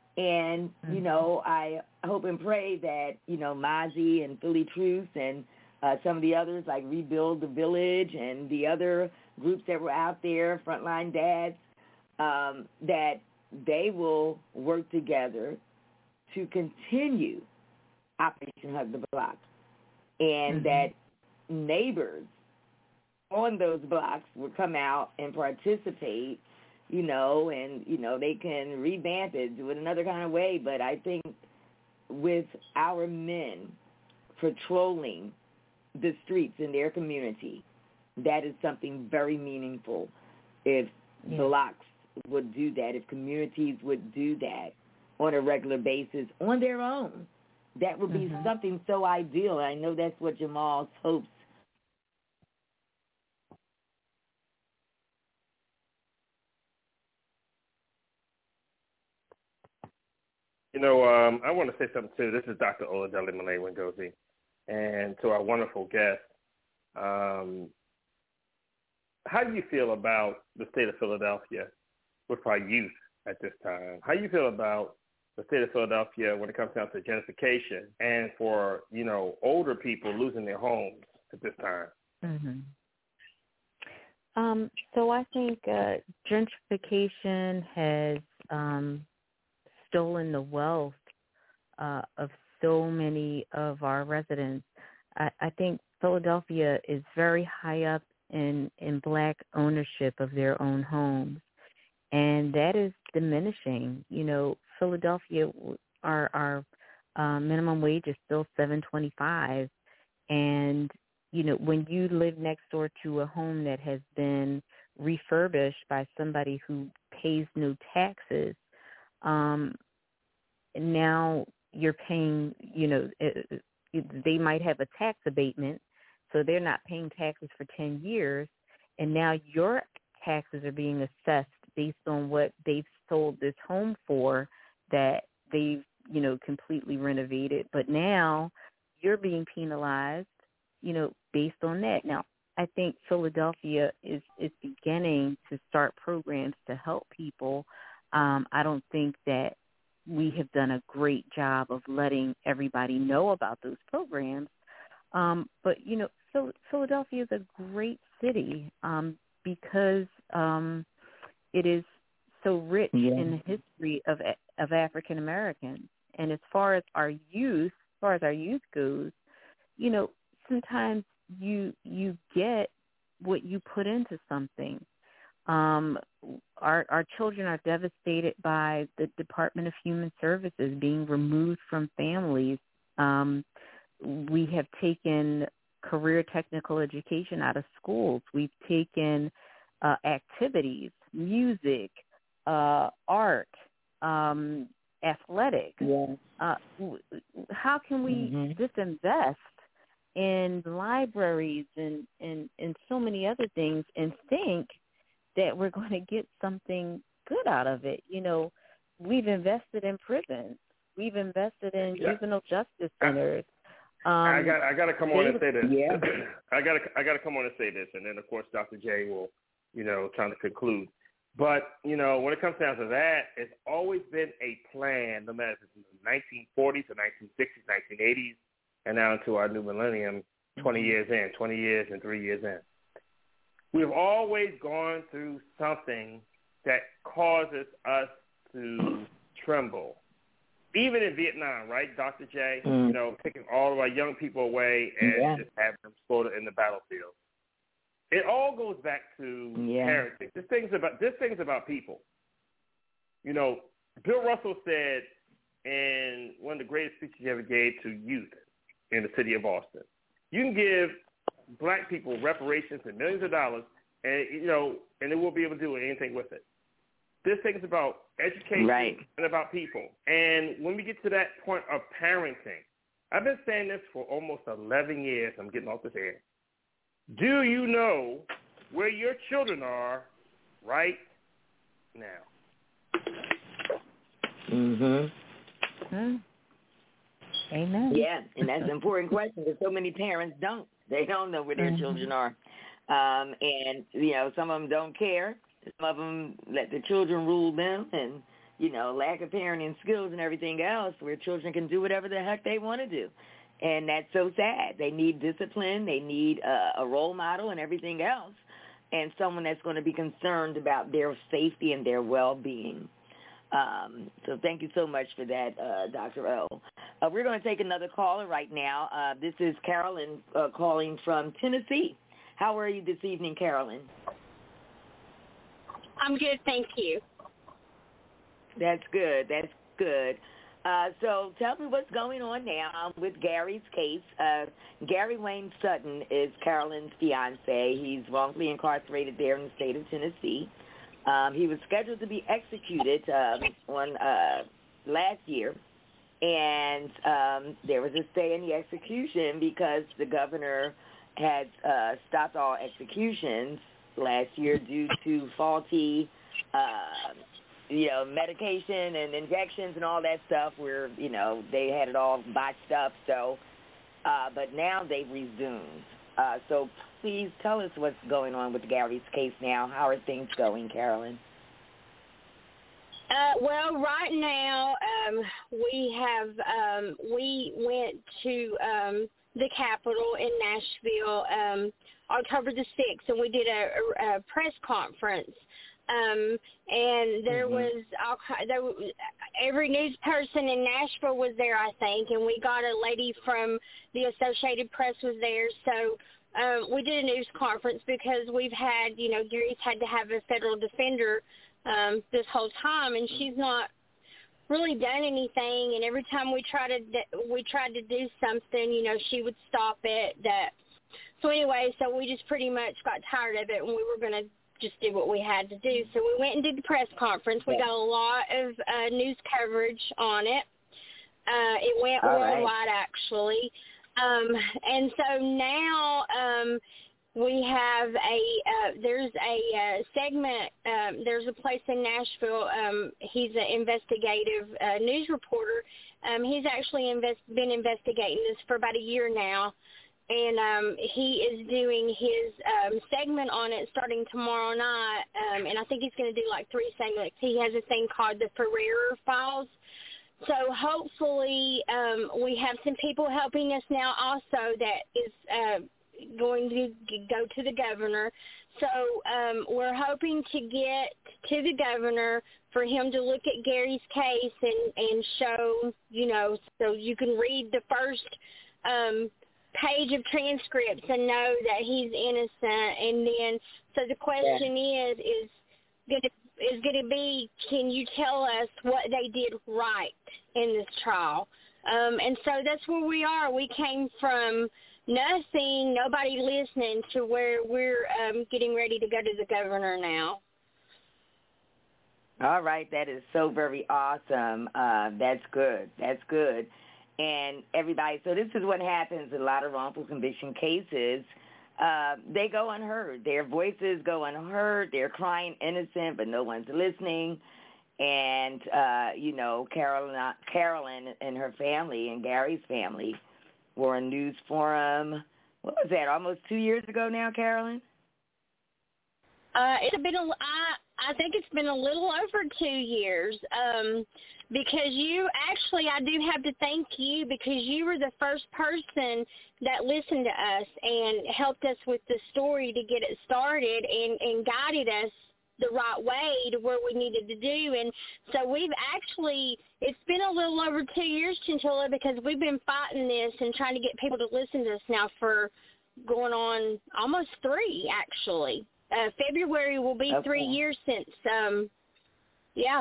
And, mm-hmm. you know, I hope and pray that, you know, Mozzie and Philly Truth and uh, some of the others like Rebuild the Village and the other groups that were out there, Frontline Dads, um, that they will work together to continue Operation Hug the Block, and mm-hmm. that neighbors on those blocks will come out and participate, you know, and, you know, they can revamp it, do it another kind of way. But I think with our men patrolling the streets in their community, that is something very meaningful. If yeah. blocks would do that, if communities would do that on a regular basis on their own, that would be mm-hmm. something so ideal. I know that's what Jamal's hopes. You know, um, I want to say something too. This is Doctor Oladele Male-Ngozi, and to our wonderful guest. Um, how do you feel about the state of Philadelphia with our youth at this time? How do you feel about the state of Philadelphia when it comes down to gentrification and for, you know, older people losing their homes at this time? Mm-hmm. Um, so I think uh, gentrification has um, stolen the wealth uh, of so many of our residents. I, I think Philadelphia is very high up in, in black ownership of their own homes, and that is diminishing. You know, Philadelphia, our, our uh, minimum wage is still seven twenty-five, and you know, when you live next door to a home that has been refurbished by somebody who pays no taxes, um, now you're paying, you know, it, it, they might have a tax abatement, so they're not paying taxes for ten years, and now your taxes are being assessed based on what they've sold this home for that they've, you know, completely renovated. But now you're being penalized, you know, based on that. Now, I think Philadelphia is, is beginning to start programs to help people. Um, I don't think that we have done a great job of letting everybody know about those programs. Um, but, you know, Phil- Philadelphia is a great city um, because um, it is so rich yeah. in the history of of African Americans. And as far as our youth, as far as our youth goes, you know, sometimes you you get what you put into something. Um, our our children are devastated by the Department of Human Services being removed from families. Um, we have taken career technical education out of schools. We've taken uh, activities, music, uh, art, um, athletics. Yeah. Uh, how can we mm-hmm. disinvest in libraries and, and, and so many other things and think that we're going to get something good out of it? You know, we've invested in prisons. We've invested in yeah. juvenile justice centers. Um, I got I got to come on and say this. Yeah. I got to I got to come on and say this, and then of course Doctor J will, you know, trying to conclude. But you know, when it comes down to that, it's always been a plan, no matter if it's in the nineteen forties or nineteen sixties, nineteen eighties, and now into our new millennium, twenty years in, twenty years and three years in. We've always gone through something that causes us to tremble. Even in Vietnam, right, Doctor J, mm. you know, taking all of our young people away and yeah. just having them slaughtered in the battlefield. It all goes back to yeah. parenting. This thing's about this thing's about people. You know, Bill Russell said in one of the greatest speeches he ever gave to youth in the city of Boston, you can give black people reparations and millions of dollars, and you know, and they won't be able to do anything with it. This thing is about education right. and about people. And when we get to that point of parenting, I've been saying this for almost eleven years. I'm getting off this air. Do you know where your children are right now? Mm-hmm. Mm. Amen. Yeah, and that's an important question because so many parents don't. They don't know where their mm-hmm. children are. Um, and, you know, some of them don't care. Some of them let the children rule them and, you know, lack of parenting skills and everything else where children can do whatever the heck they want to do. And that's so sad. They need discipline. They need a, a role model and everything else, and someone that's going to be concerned about their safety and their well-being. Um, so thank you so much for that, uh, Doctor O. Uh, we're going to take another caller right now. Uh, this is Carolyn uh, calling from Tennessee. How are you this evening, Carolyn? I'm good, thank you. That's good. That's good. Uh, so tell me what's going on now with Gary's case. Uh, Gary Wayne Sutton is Carolyn's fiance. He's wrongfully incarcerated there in the state of Tennessee. Um, he was scheduled to be executed um, on uh, last year, and um, there was a stay in the execution because the governor had uh, stopped all executions last year due to faulty uh, you know, medication and injections and all that stuff where, you know, they had it all botched up. So, uh, but now they've resumed. Uh, so please tell us what's going on with Gary's case now. How are things going, Carolyn? Uh, well, right now um, we have, um, we went to um, the Capitol in Nashville um, October the sixth, and we did a, a, a press conference. Um, and there mm-hmm. was all, there, every news person in Nashville was there, I think, and we got a lady from the Associated Press was there. So um, we did a news conference because we've had, you know, Gary's had to have a federal defender um, this whole time, and she's not really done anything. And every time we try to we tried to do something, you know, she would stop it. That so anyway, so we just pretty much got tired of it, and we were going to just did what we had to do. So we went and did the press conference. We got a lot of uh, news coverage on it. Uh, it went All worldwide, right. actually. Um, and so now um, we have a, uh, there's a uh, segment, um, there's a place in Nashville. Um, he's an investigative uh, news reporter. Um, he's actually invest, been investigating this for about a year now. And um, he is doing his um, segment on it starting tomorrow night, um, and I think he's going to do like three segments. He has a thing called the Ferrer Files. So hopefully um, we have some people helping us now also that is uh, going to go to the governor. So um, we're hoping to get to the governor for him to look at Gary's case and, and show, you know, so you can read the first um page of transcripts and know that he's innocent. And then so the question yeah. is is going to is going to be, can you tell us what they did right in this trial? Um, and so that's where we are. We came from nothing, nobody listening, to where we're um, getting ready to go to the governor now. All right, that is so very awesome. Uh, that's good. That's good. And everybody, so this is what happens in a lot of wrongful conviction cases. Uh, they go unheard. Their voices go unheard. They're crying innocent, but no one's listening. And, uh, you know, Carolyn, Carolyn and her family and Gary's family were on News Forum. What was that, almost two years ago now, Carolyn? Uh, it's been a, I, I think it's been a little over two years um, because you actually, I do have to thank you because you were the first person that listened to us and helped us with the story to get it started and, and guided us the right way to where we needed to do. And so we've actually, it's been a little over two years, Chinchilla, because we've been fighting this and trying to get people to listen to us now for going on almost three, actually. Uh, February will be okay. three years since, um, yeah.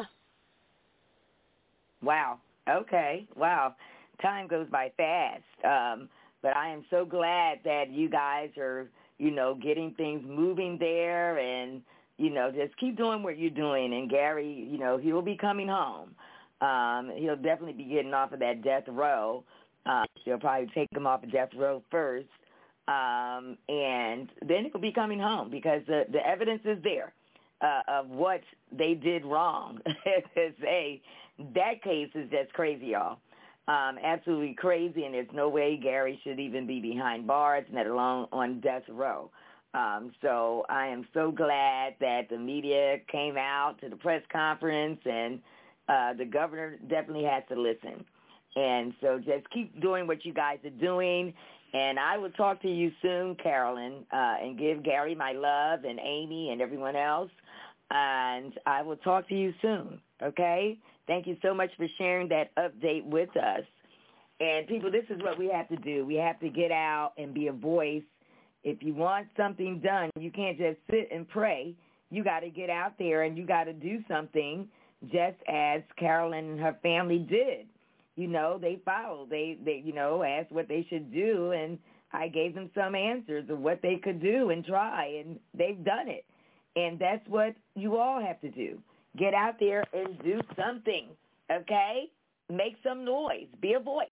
Wow. Okay. Wow. Time goes by fast. Um, but I am so glad that you guys are, you know, getting things moving there and, you know, just keep doing what you're doing. And Gary, you know, he will be coming home. Um, he'll definitely be getting off of that death row. Uh, they'll probably take him off of death row first. Um, and then he'll be coming home because the, the evidence is there uh, of what they did wrong. Say, that case is just crazy, y'all. Um, absolutely crazy, and there's no way Gary should even be behind bars, let alone on death row. Um, so I am so glad that the media came out to the press conference, and uh, the governor definitely has to listen. And so just keep doing what you guys are doing. And I will talk to you soon, Carolyn, uh, and give Gary my love and Amy and everyone else. And I will talk to you soon, okay? Thank you so much for sharing that update with us. And people, this is what we have to do. We have to get out and be a voice. If you want something done, you can't just sit and pray. You got to get out there and you got to do something, just as Carolyn and her family did. You know, they followed. They, they, you know, asked what they should do, and I gave them some answers of what they could do and try, and they've done it. And that's what you all have to do. Get out there and do something, okay? Make some noise. Be a voice.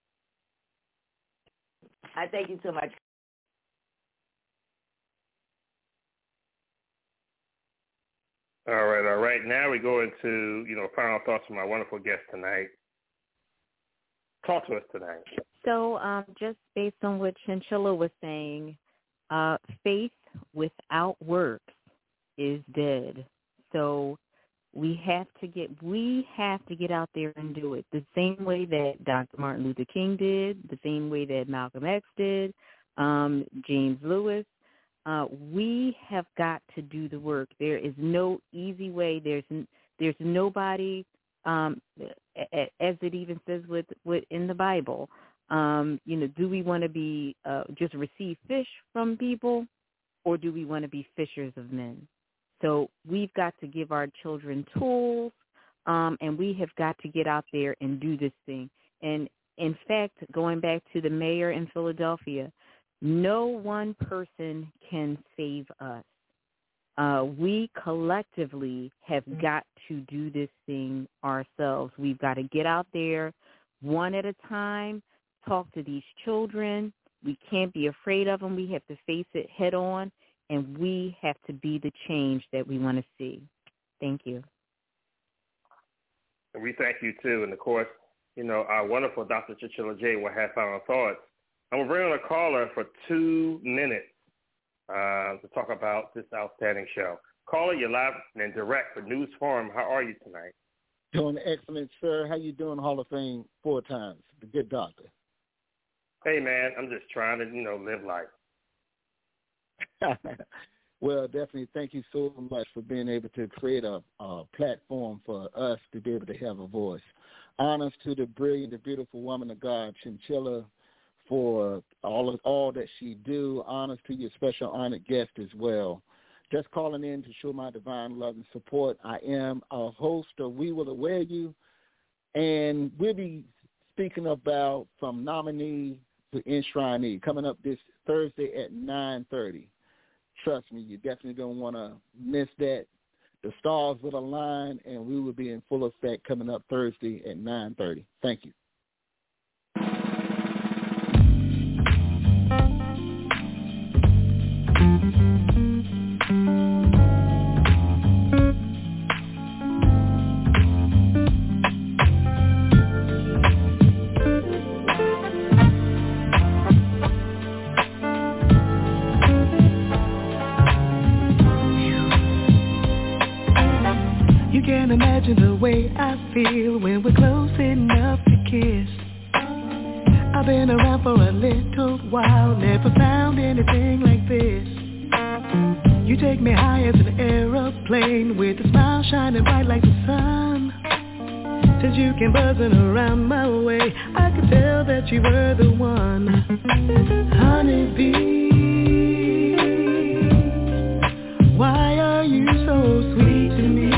I thank you so much. All right, all right. Now we go into, you know, final thoughts from my wonderful guest tonight. Talk to us tonight. So um, just based on what Chinchilla was saying, uh, faith without works is dead. So we have to get we have to get out there and do it the same way that Doctor Martin Luther King did, the same way that Malcolm X did, um, James Lewis. Uh, we have got to do the work. There is no easy way. There's there's nobody. Um, as it even says with, with in the Bible, um, you know, do we want to be uh, just receive fish from people, or do we want to be fishers of men? So we've got to give our children tools, um, and we have got to get out there and do this thing. And in fact, going back to the mayor in Philadelphia, no one person can save us. Uh, we collectively have got to do this thing ourselves. We've got to get out there one at a time, talk to these children. We can't be afraid of them. We have to face it head on, and we have to be the change that we want to see. Thank you. And we thank you, too. And, of course, you know, our wonderful Doctor Chinchilla J will have final thoughts. I'm going to bring on a caller for two minutes. Uh, to talk about this outstanding show. Caller, you're live and direct for News Forum. How are you tonight? Doing excellent, sir. How you doing, Hall of Fame four times? The good doctor. Hey, man, I'm just trying to, you know, live life. Well, definitely thank you so much for being able to create a, a platform for us to be able to have a voice. Honors to the brilliant, the beautiful woman of God, Chinchilla, for all of, all that she do. Honors to your special honored guest as well. Just calling in to show my divine love and support. I am a host of We Will Aware You, and we'll be speaking about from nominee to enshrinee coming up this Thursday at nine thirty. Trust me, you definitely don't want to miss that. The stars will align, and we will be in full effect coming up Thursday at nine thirty. Thank you. Can't imagine the way I feel when we're close enough to kiss. I've been around for a little while, never found anything like this. You take me high as an aeroplane with a smile shining bright like the sun. Since you came buzzing around my way, I could tell that you were the one. Honeybee, why are you so sweet to me?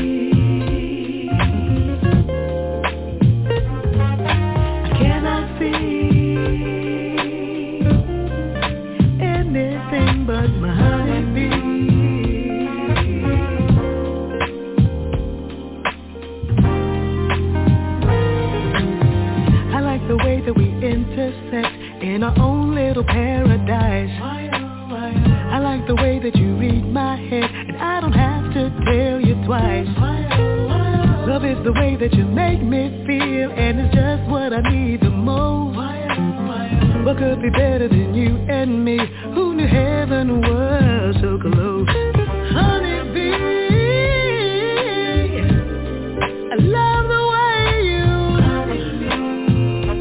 Anything but my honeybee. I like the way that we intersect in our own little paradise. I like the way that you read my head, and I don't have to tell you twice. Love is the way that you make me feel, and it's just what I need the most. What could be better than you and me? Who knew heaven was so close? Honeybee, I love the way you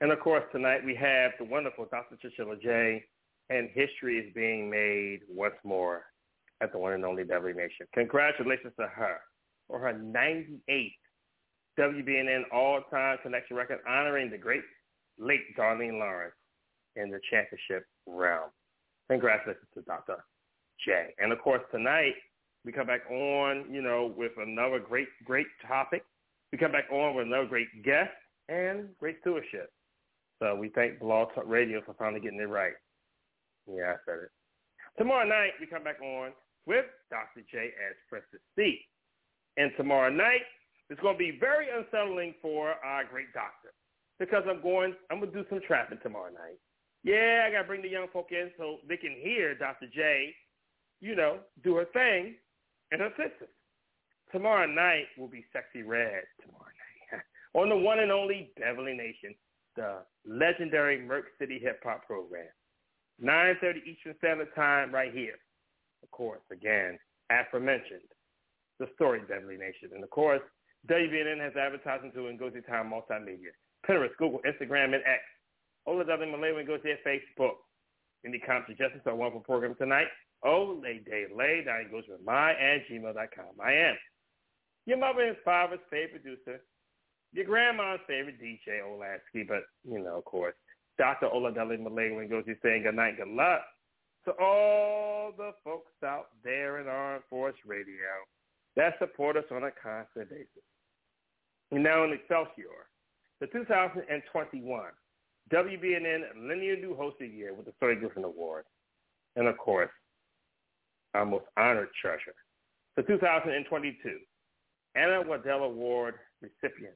And, of course, tonight we have the wonderful Doctor Chinchilla J, and history is being made once more at the one and only Beverly Nation. Congratulations to her for her ninety-eighth W B N N all-time connection record, honoring the great late Darlene Lawrence in the championship realm. Congratulations to Doctor J. And, of course, tonight we come back on, you know, with another great, great topic. We come back on with another great guest and great stewardship. So we thank Blog Talk Radio for finally getting it right. Yeah, I said it. Tomorrow night, we come back on with Doctor J as Princess C. And tomorrow night, it's going to be very unsettling for our great doctor because I'm going, I'm going to do some trapping tomorrow night. Yeah, I got to bring the young folk in so they can hear Doctor J, you know, do her thing and her sisters. Tomorrow night will be Sexy Red tomorrow night on the one and only Beverly Nation, the legendary Merc City Hip Hop program. nine thirty Eastern Standard Time right here. Of course, again, aforementioned, the story Beverly Nation. And, of course, W B N N has advertising to Ngozi Town Multimedia. Pinterest, Google, Instagram, and X. Ola W. Malay when goes to Facebook. Any comments, suggestions on wonderful program tonight? Ole Day Lay. Now it goes with my at gmail dot com. I am your mother and father's favorite producer, your grandma's favorite D J, Olasky, but, you know, of course, Doctor Oladele Malay when goes to saying good night, good luck to all the folks out there in Armed Force Radio that support us on a constant basis. And now in Excelsior, the two thousand twenty-one W B N N Linear New Host of the Year with the Story Griffin Award. And, of course, our most honored treasure, the two thousand twenty-two Anna Waddell Award recipient,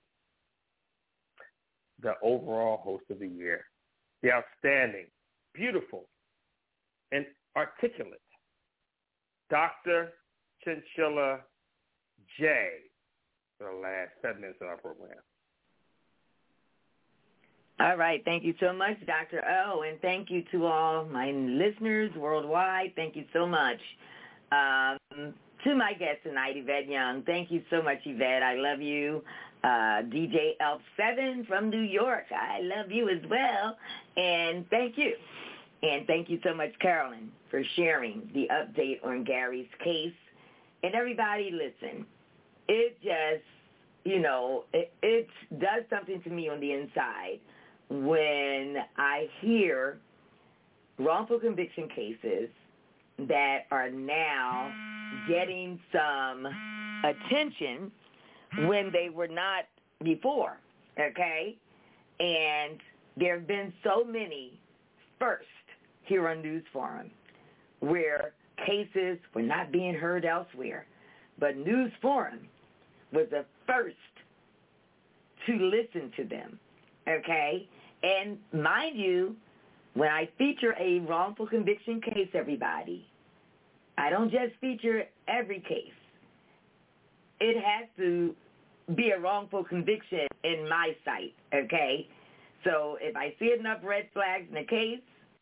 the overall host of the year, the outstanding, beautiful, and articulate Doctor Chinchilla J for the last seven minutes of our program. All right. Thank you so much, Doctor O, and thank you to all my listeners worldwide. Thank you so much. Um, to my guest tonight, Yvette Young. Thank you so much, Yvette. I love you. Uh, D J Elf seven from New York. I love you as well. And thank you. And thank you so much, Carolyn, for sharing the update on Gary's case. And everybody, listen, it just, you know, it, it does something to me on the inside when I hear wrongful conviction cases that are now getting some attention when they were not before, okay? And there have been so many first here on News Forum where cases were not being heard elsewhere. But News Forum was the first to listen to them, okay? And mind you, when I feature a wrongful conviction case, everybody, I don't just feature every case. It has to be a wrongful conviction in my sight, okay? So if I see enough red flags in a case,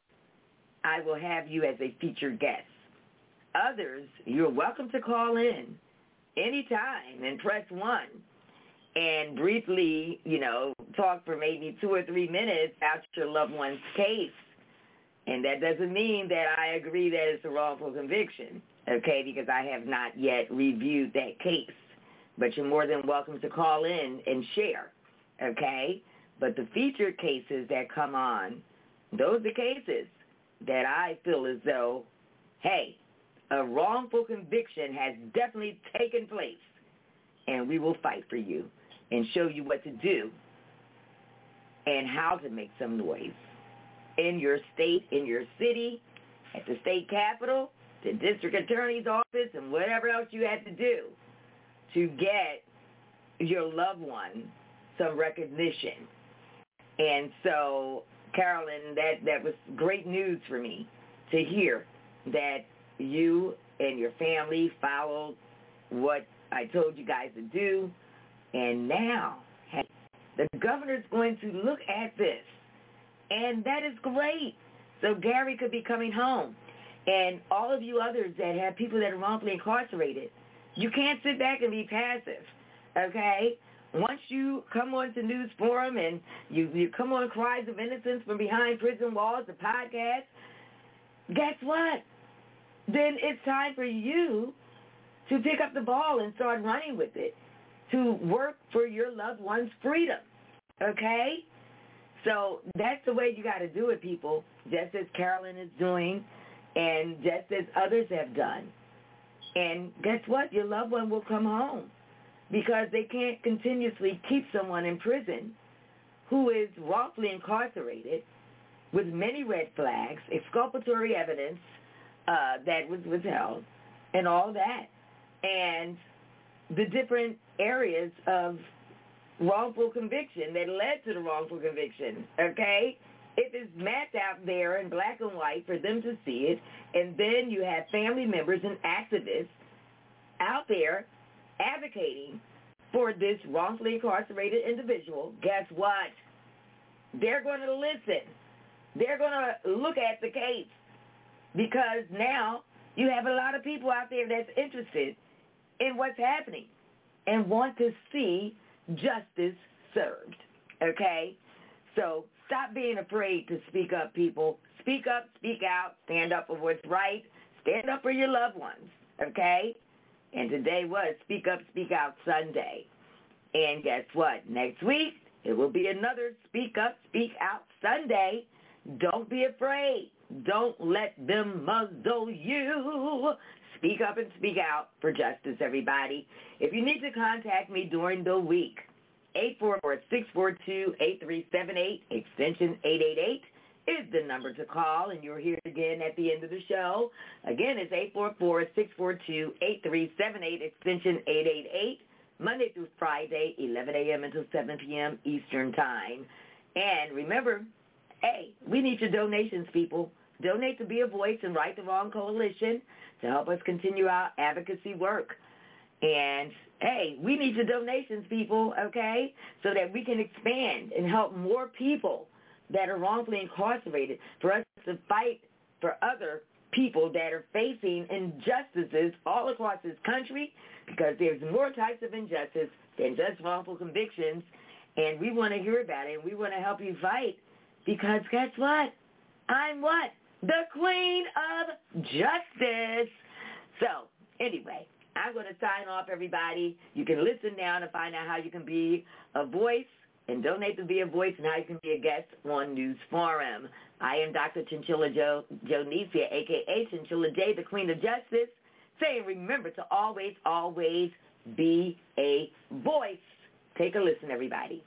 I will have you as a featured guest. Others, you're welcome to call in anytime and press one and briefly, you know, talk for maybe two or three minutes about your loved one's case. And that doesn't mean that I agree that it's a wrongful conviction, okay, because I have not yet reviewed that case. But you're more than welcome to call in and share, okay? But the featured cases that come on, those are cases that I feel as though, hey, a wrongful conviction has definitely taken place, and we will fight for you and show you what to do and how to make some noise in your state, in your city, at the state capitol, the district attorney's office, and whatever else you had to do to get your loved one some recognition. And so, Carolyn, that, that was great news for me to hear that you and your family followed what I told you guys to do. And now, hey, the governor's going to look at this. And that is great. So Gary could be coming home. And all of you others that have people that are wrongfully incarcerated, you can't sit back and be passive, okay? once you come on to News Forum and you, you come on Cries of Innocence from Behind Prison Walls, the podcast, guess what? Then it's time for you to pick up the ball and start running with it, to work for your loved one's freedom, okay? So that's the way you got to do it, people, just as Carolyn is doing and just as others have done. And guess what? Your loved one will come home because they can't continuously keep someone in prison who is wrongfully incarcerated with many red flags, exculpatory evidence uh, that was withheld, and all that. And the different areas of wrongful conviction that led to the wrongful conviction, okay? If it's mapped out there in black and white for them to see it, and then you have family members and activists out there advocating for this wrongfully incarcerated individual, guess what? They're going to listen. They're going to look at the case because now you have a lot of people out there that's interested in what's happening and want to see justice served, okay? So stop being afraid to speak up, people. Speak up, speak out, stand up for what's right, stand up for your loved ones, okay? And today was Speak Up, Speak Out Sunday. And guess what? Next week, it will be another Speak Up, Speak Out Sunday. Don't be afraid. Don't let them muzzle you. Speak up and speak out for justice, everybody. If you need to contact me during the week, eight four four, six four two, eight three seven eight, extension eight eight eight is the number to call, and you're here again at the end of the show. Again, it's eight four four, six four two, eight three seven eight, extension eight eight eight, Monday through Friday, eleven a.m. until seven p.m. Eastern Time. And remember, hey, we need your donations, people. Donate to Be a Voice and Right the Wrong Coalition to help us continue our advocacy work. And, hey, we need your donations, people, okay, so that we can expand and help more people that are wrongfully incarcerated, for us to fight for other people that are facing injustices all across this country, because there's more types of injustice than just wrongful convictions, and we want to hear about it, and we want to help you fight, because guess what? I'm what? The Queen of Justice. So, anyway, I'm going to sign off, everybody. You can listen now to find out how you can be a voice and donate to Be a Voice and how you can be a guest on News Forum. I am Doctor Chinchilla Jo Jonicia, a k a. Chinchilla J, the Queen of Justice, saying remember to always, always be a voice. Take a listen, everybody.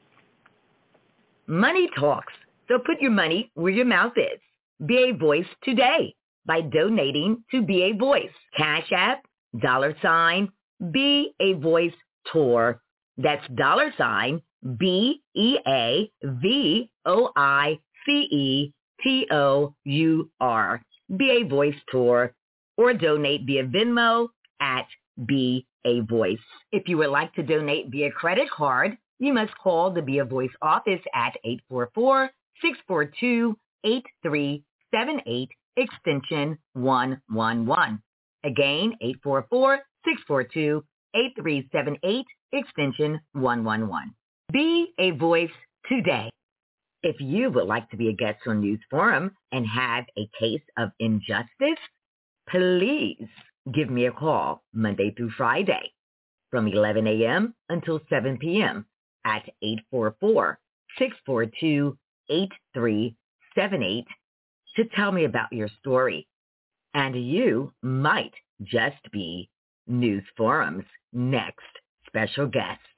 Money talks, so put your money where your mouth is. Be a voice today by donating to Be a Voice. Cash App, dollar sign, Be a Voice Tour. That's dollar sign, B E A V O I C E T O U R. Be a Voice Tour. Or donate via Venmo at Be a Voice. If you would like to donate via credit card, you must call the Be a Voice office at eight four four, six four two, eight three seven eight, extension one one one. Again, eight four four, six four two, eight three seven eight, extension one one one. Be a voice today. If you would like to be a guest on News Forum and have a case of injustice, please give me a call Monday through Friday from eleven a.m. until seven p.m. at eight four four, six four two, eight three seven eight to tell me about your story. And you might just be News Forum's next special guest.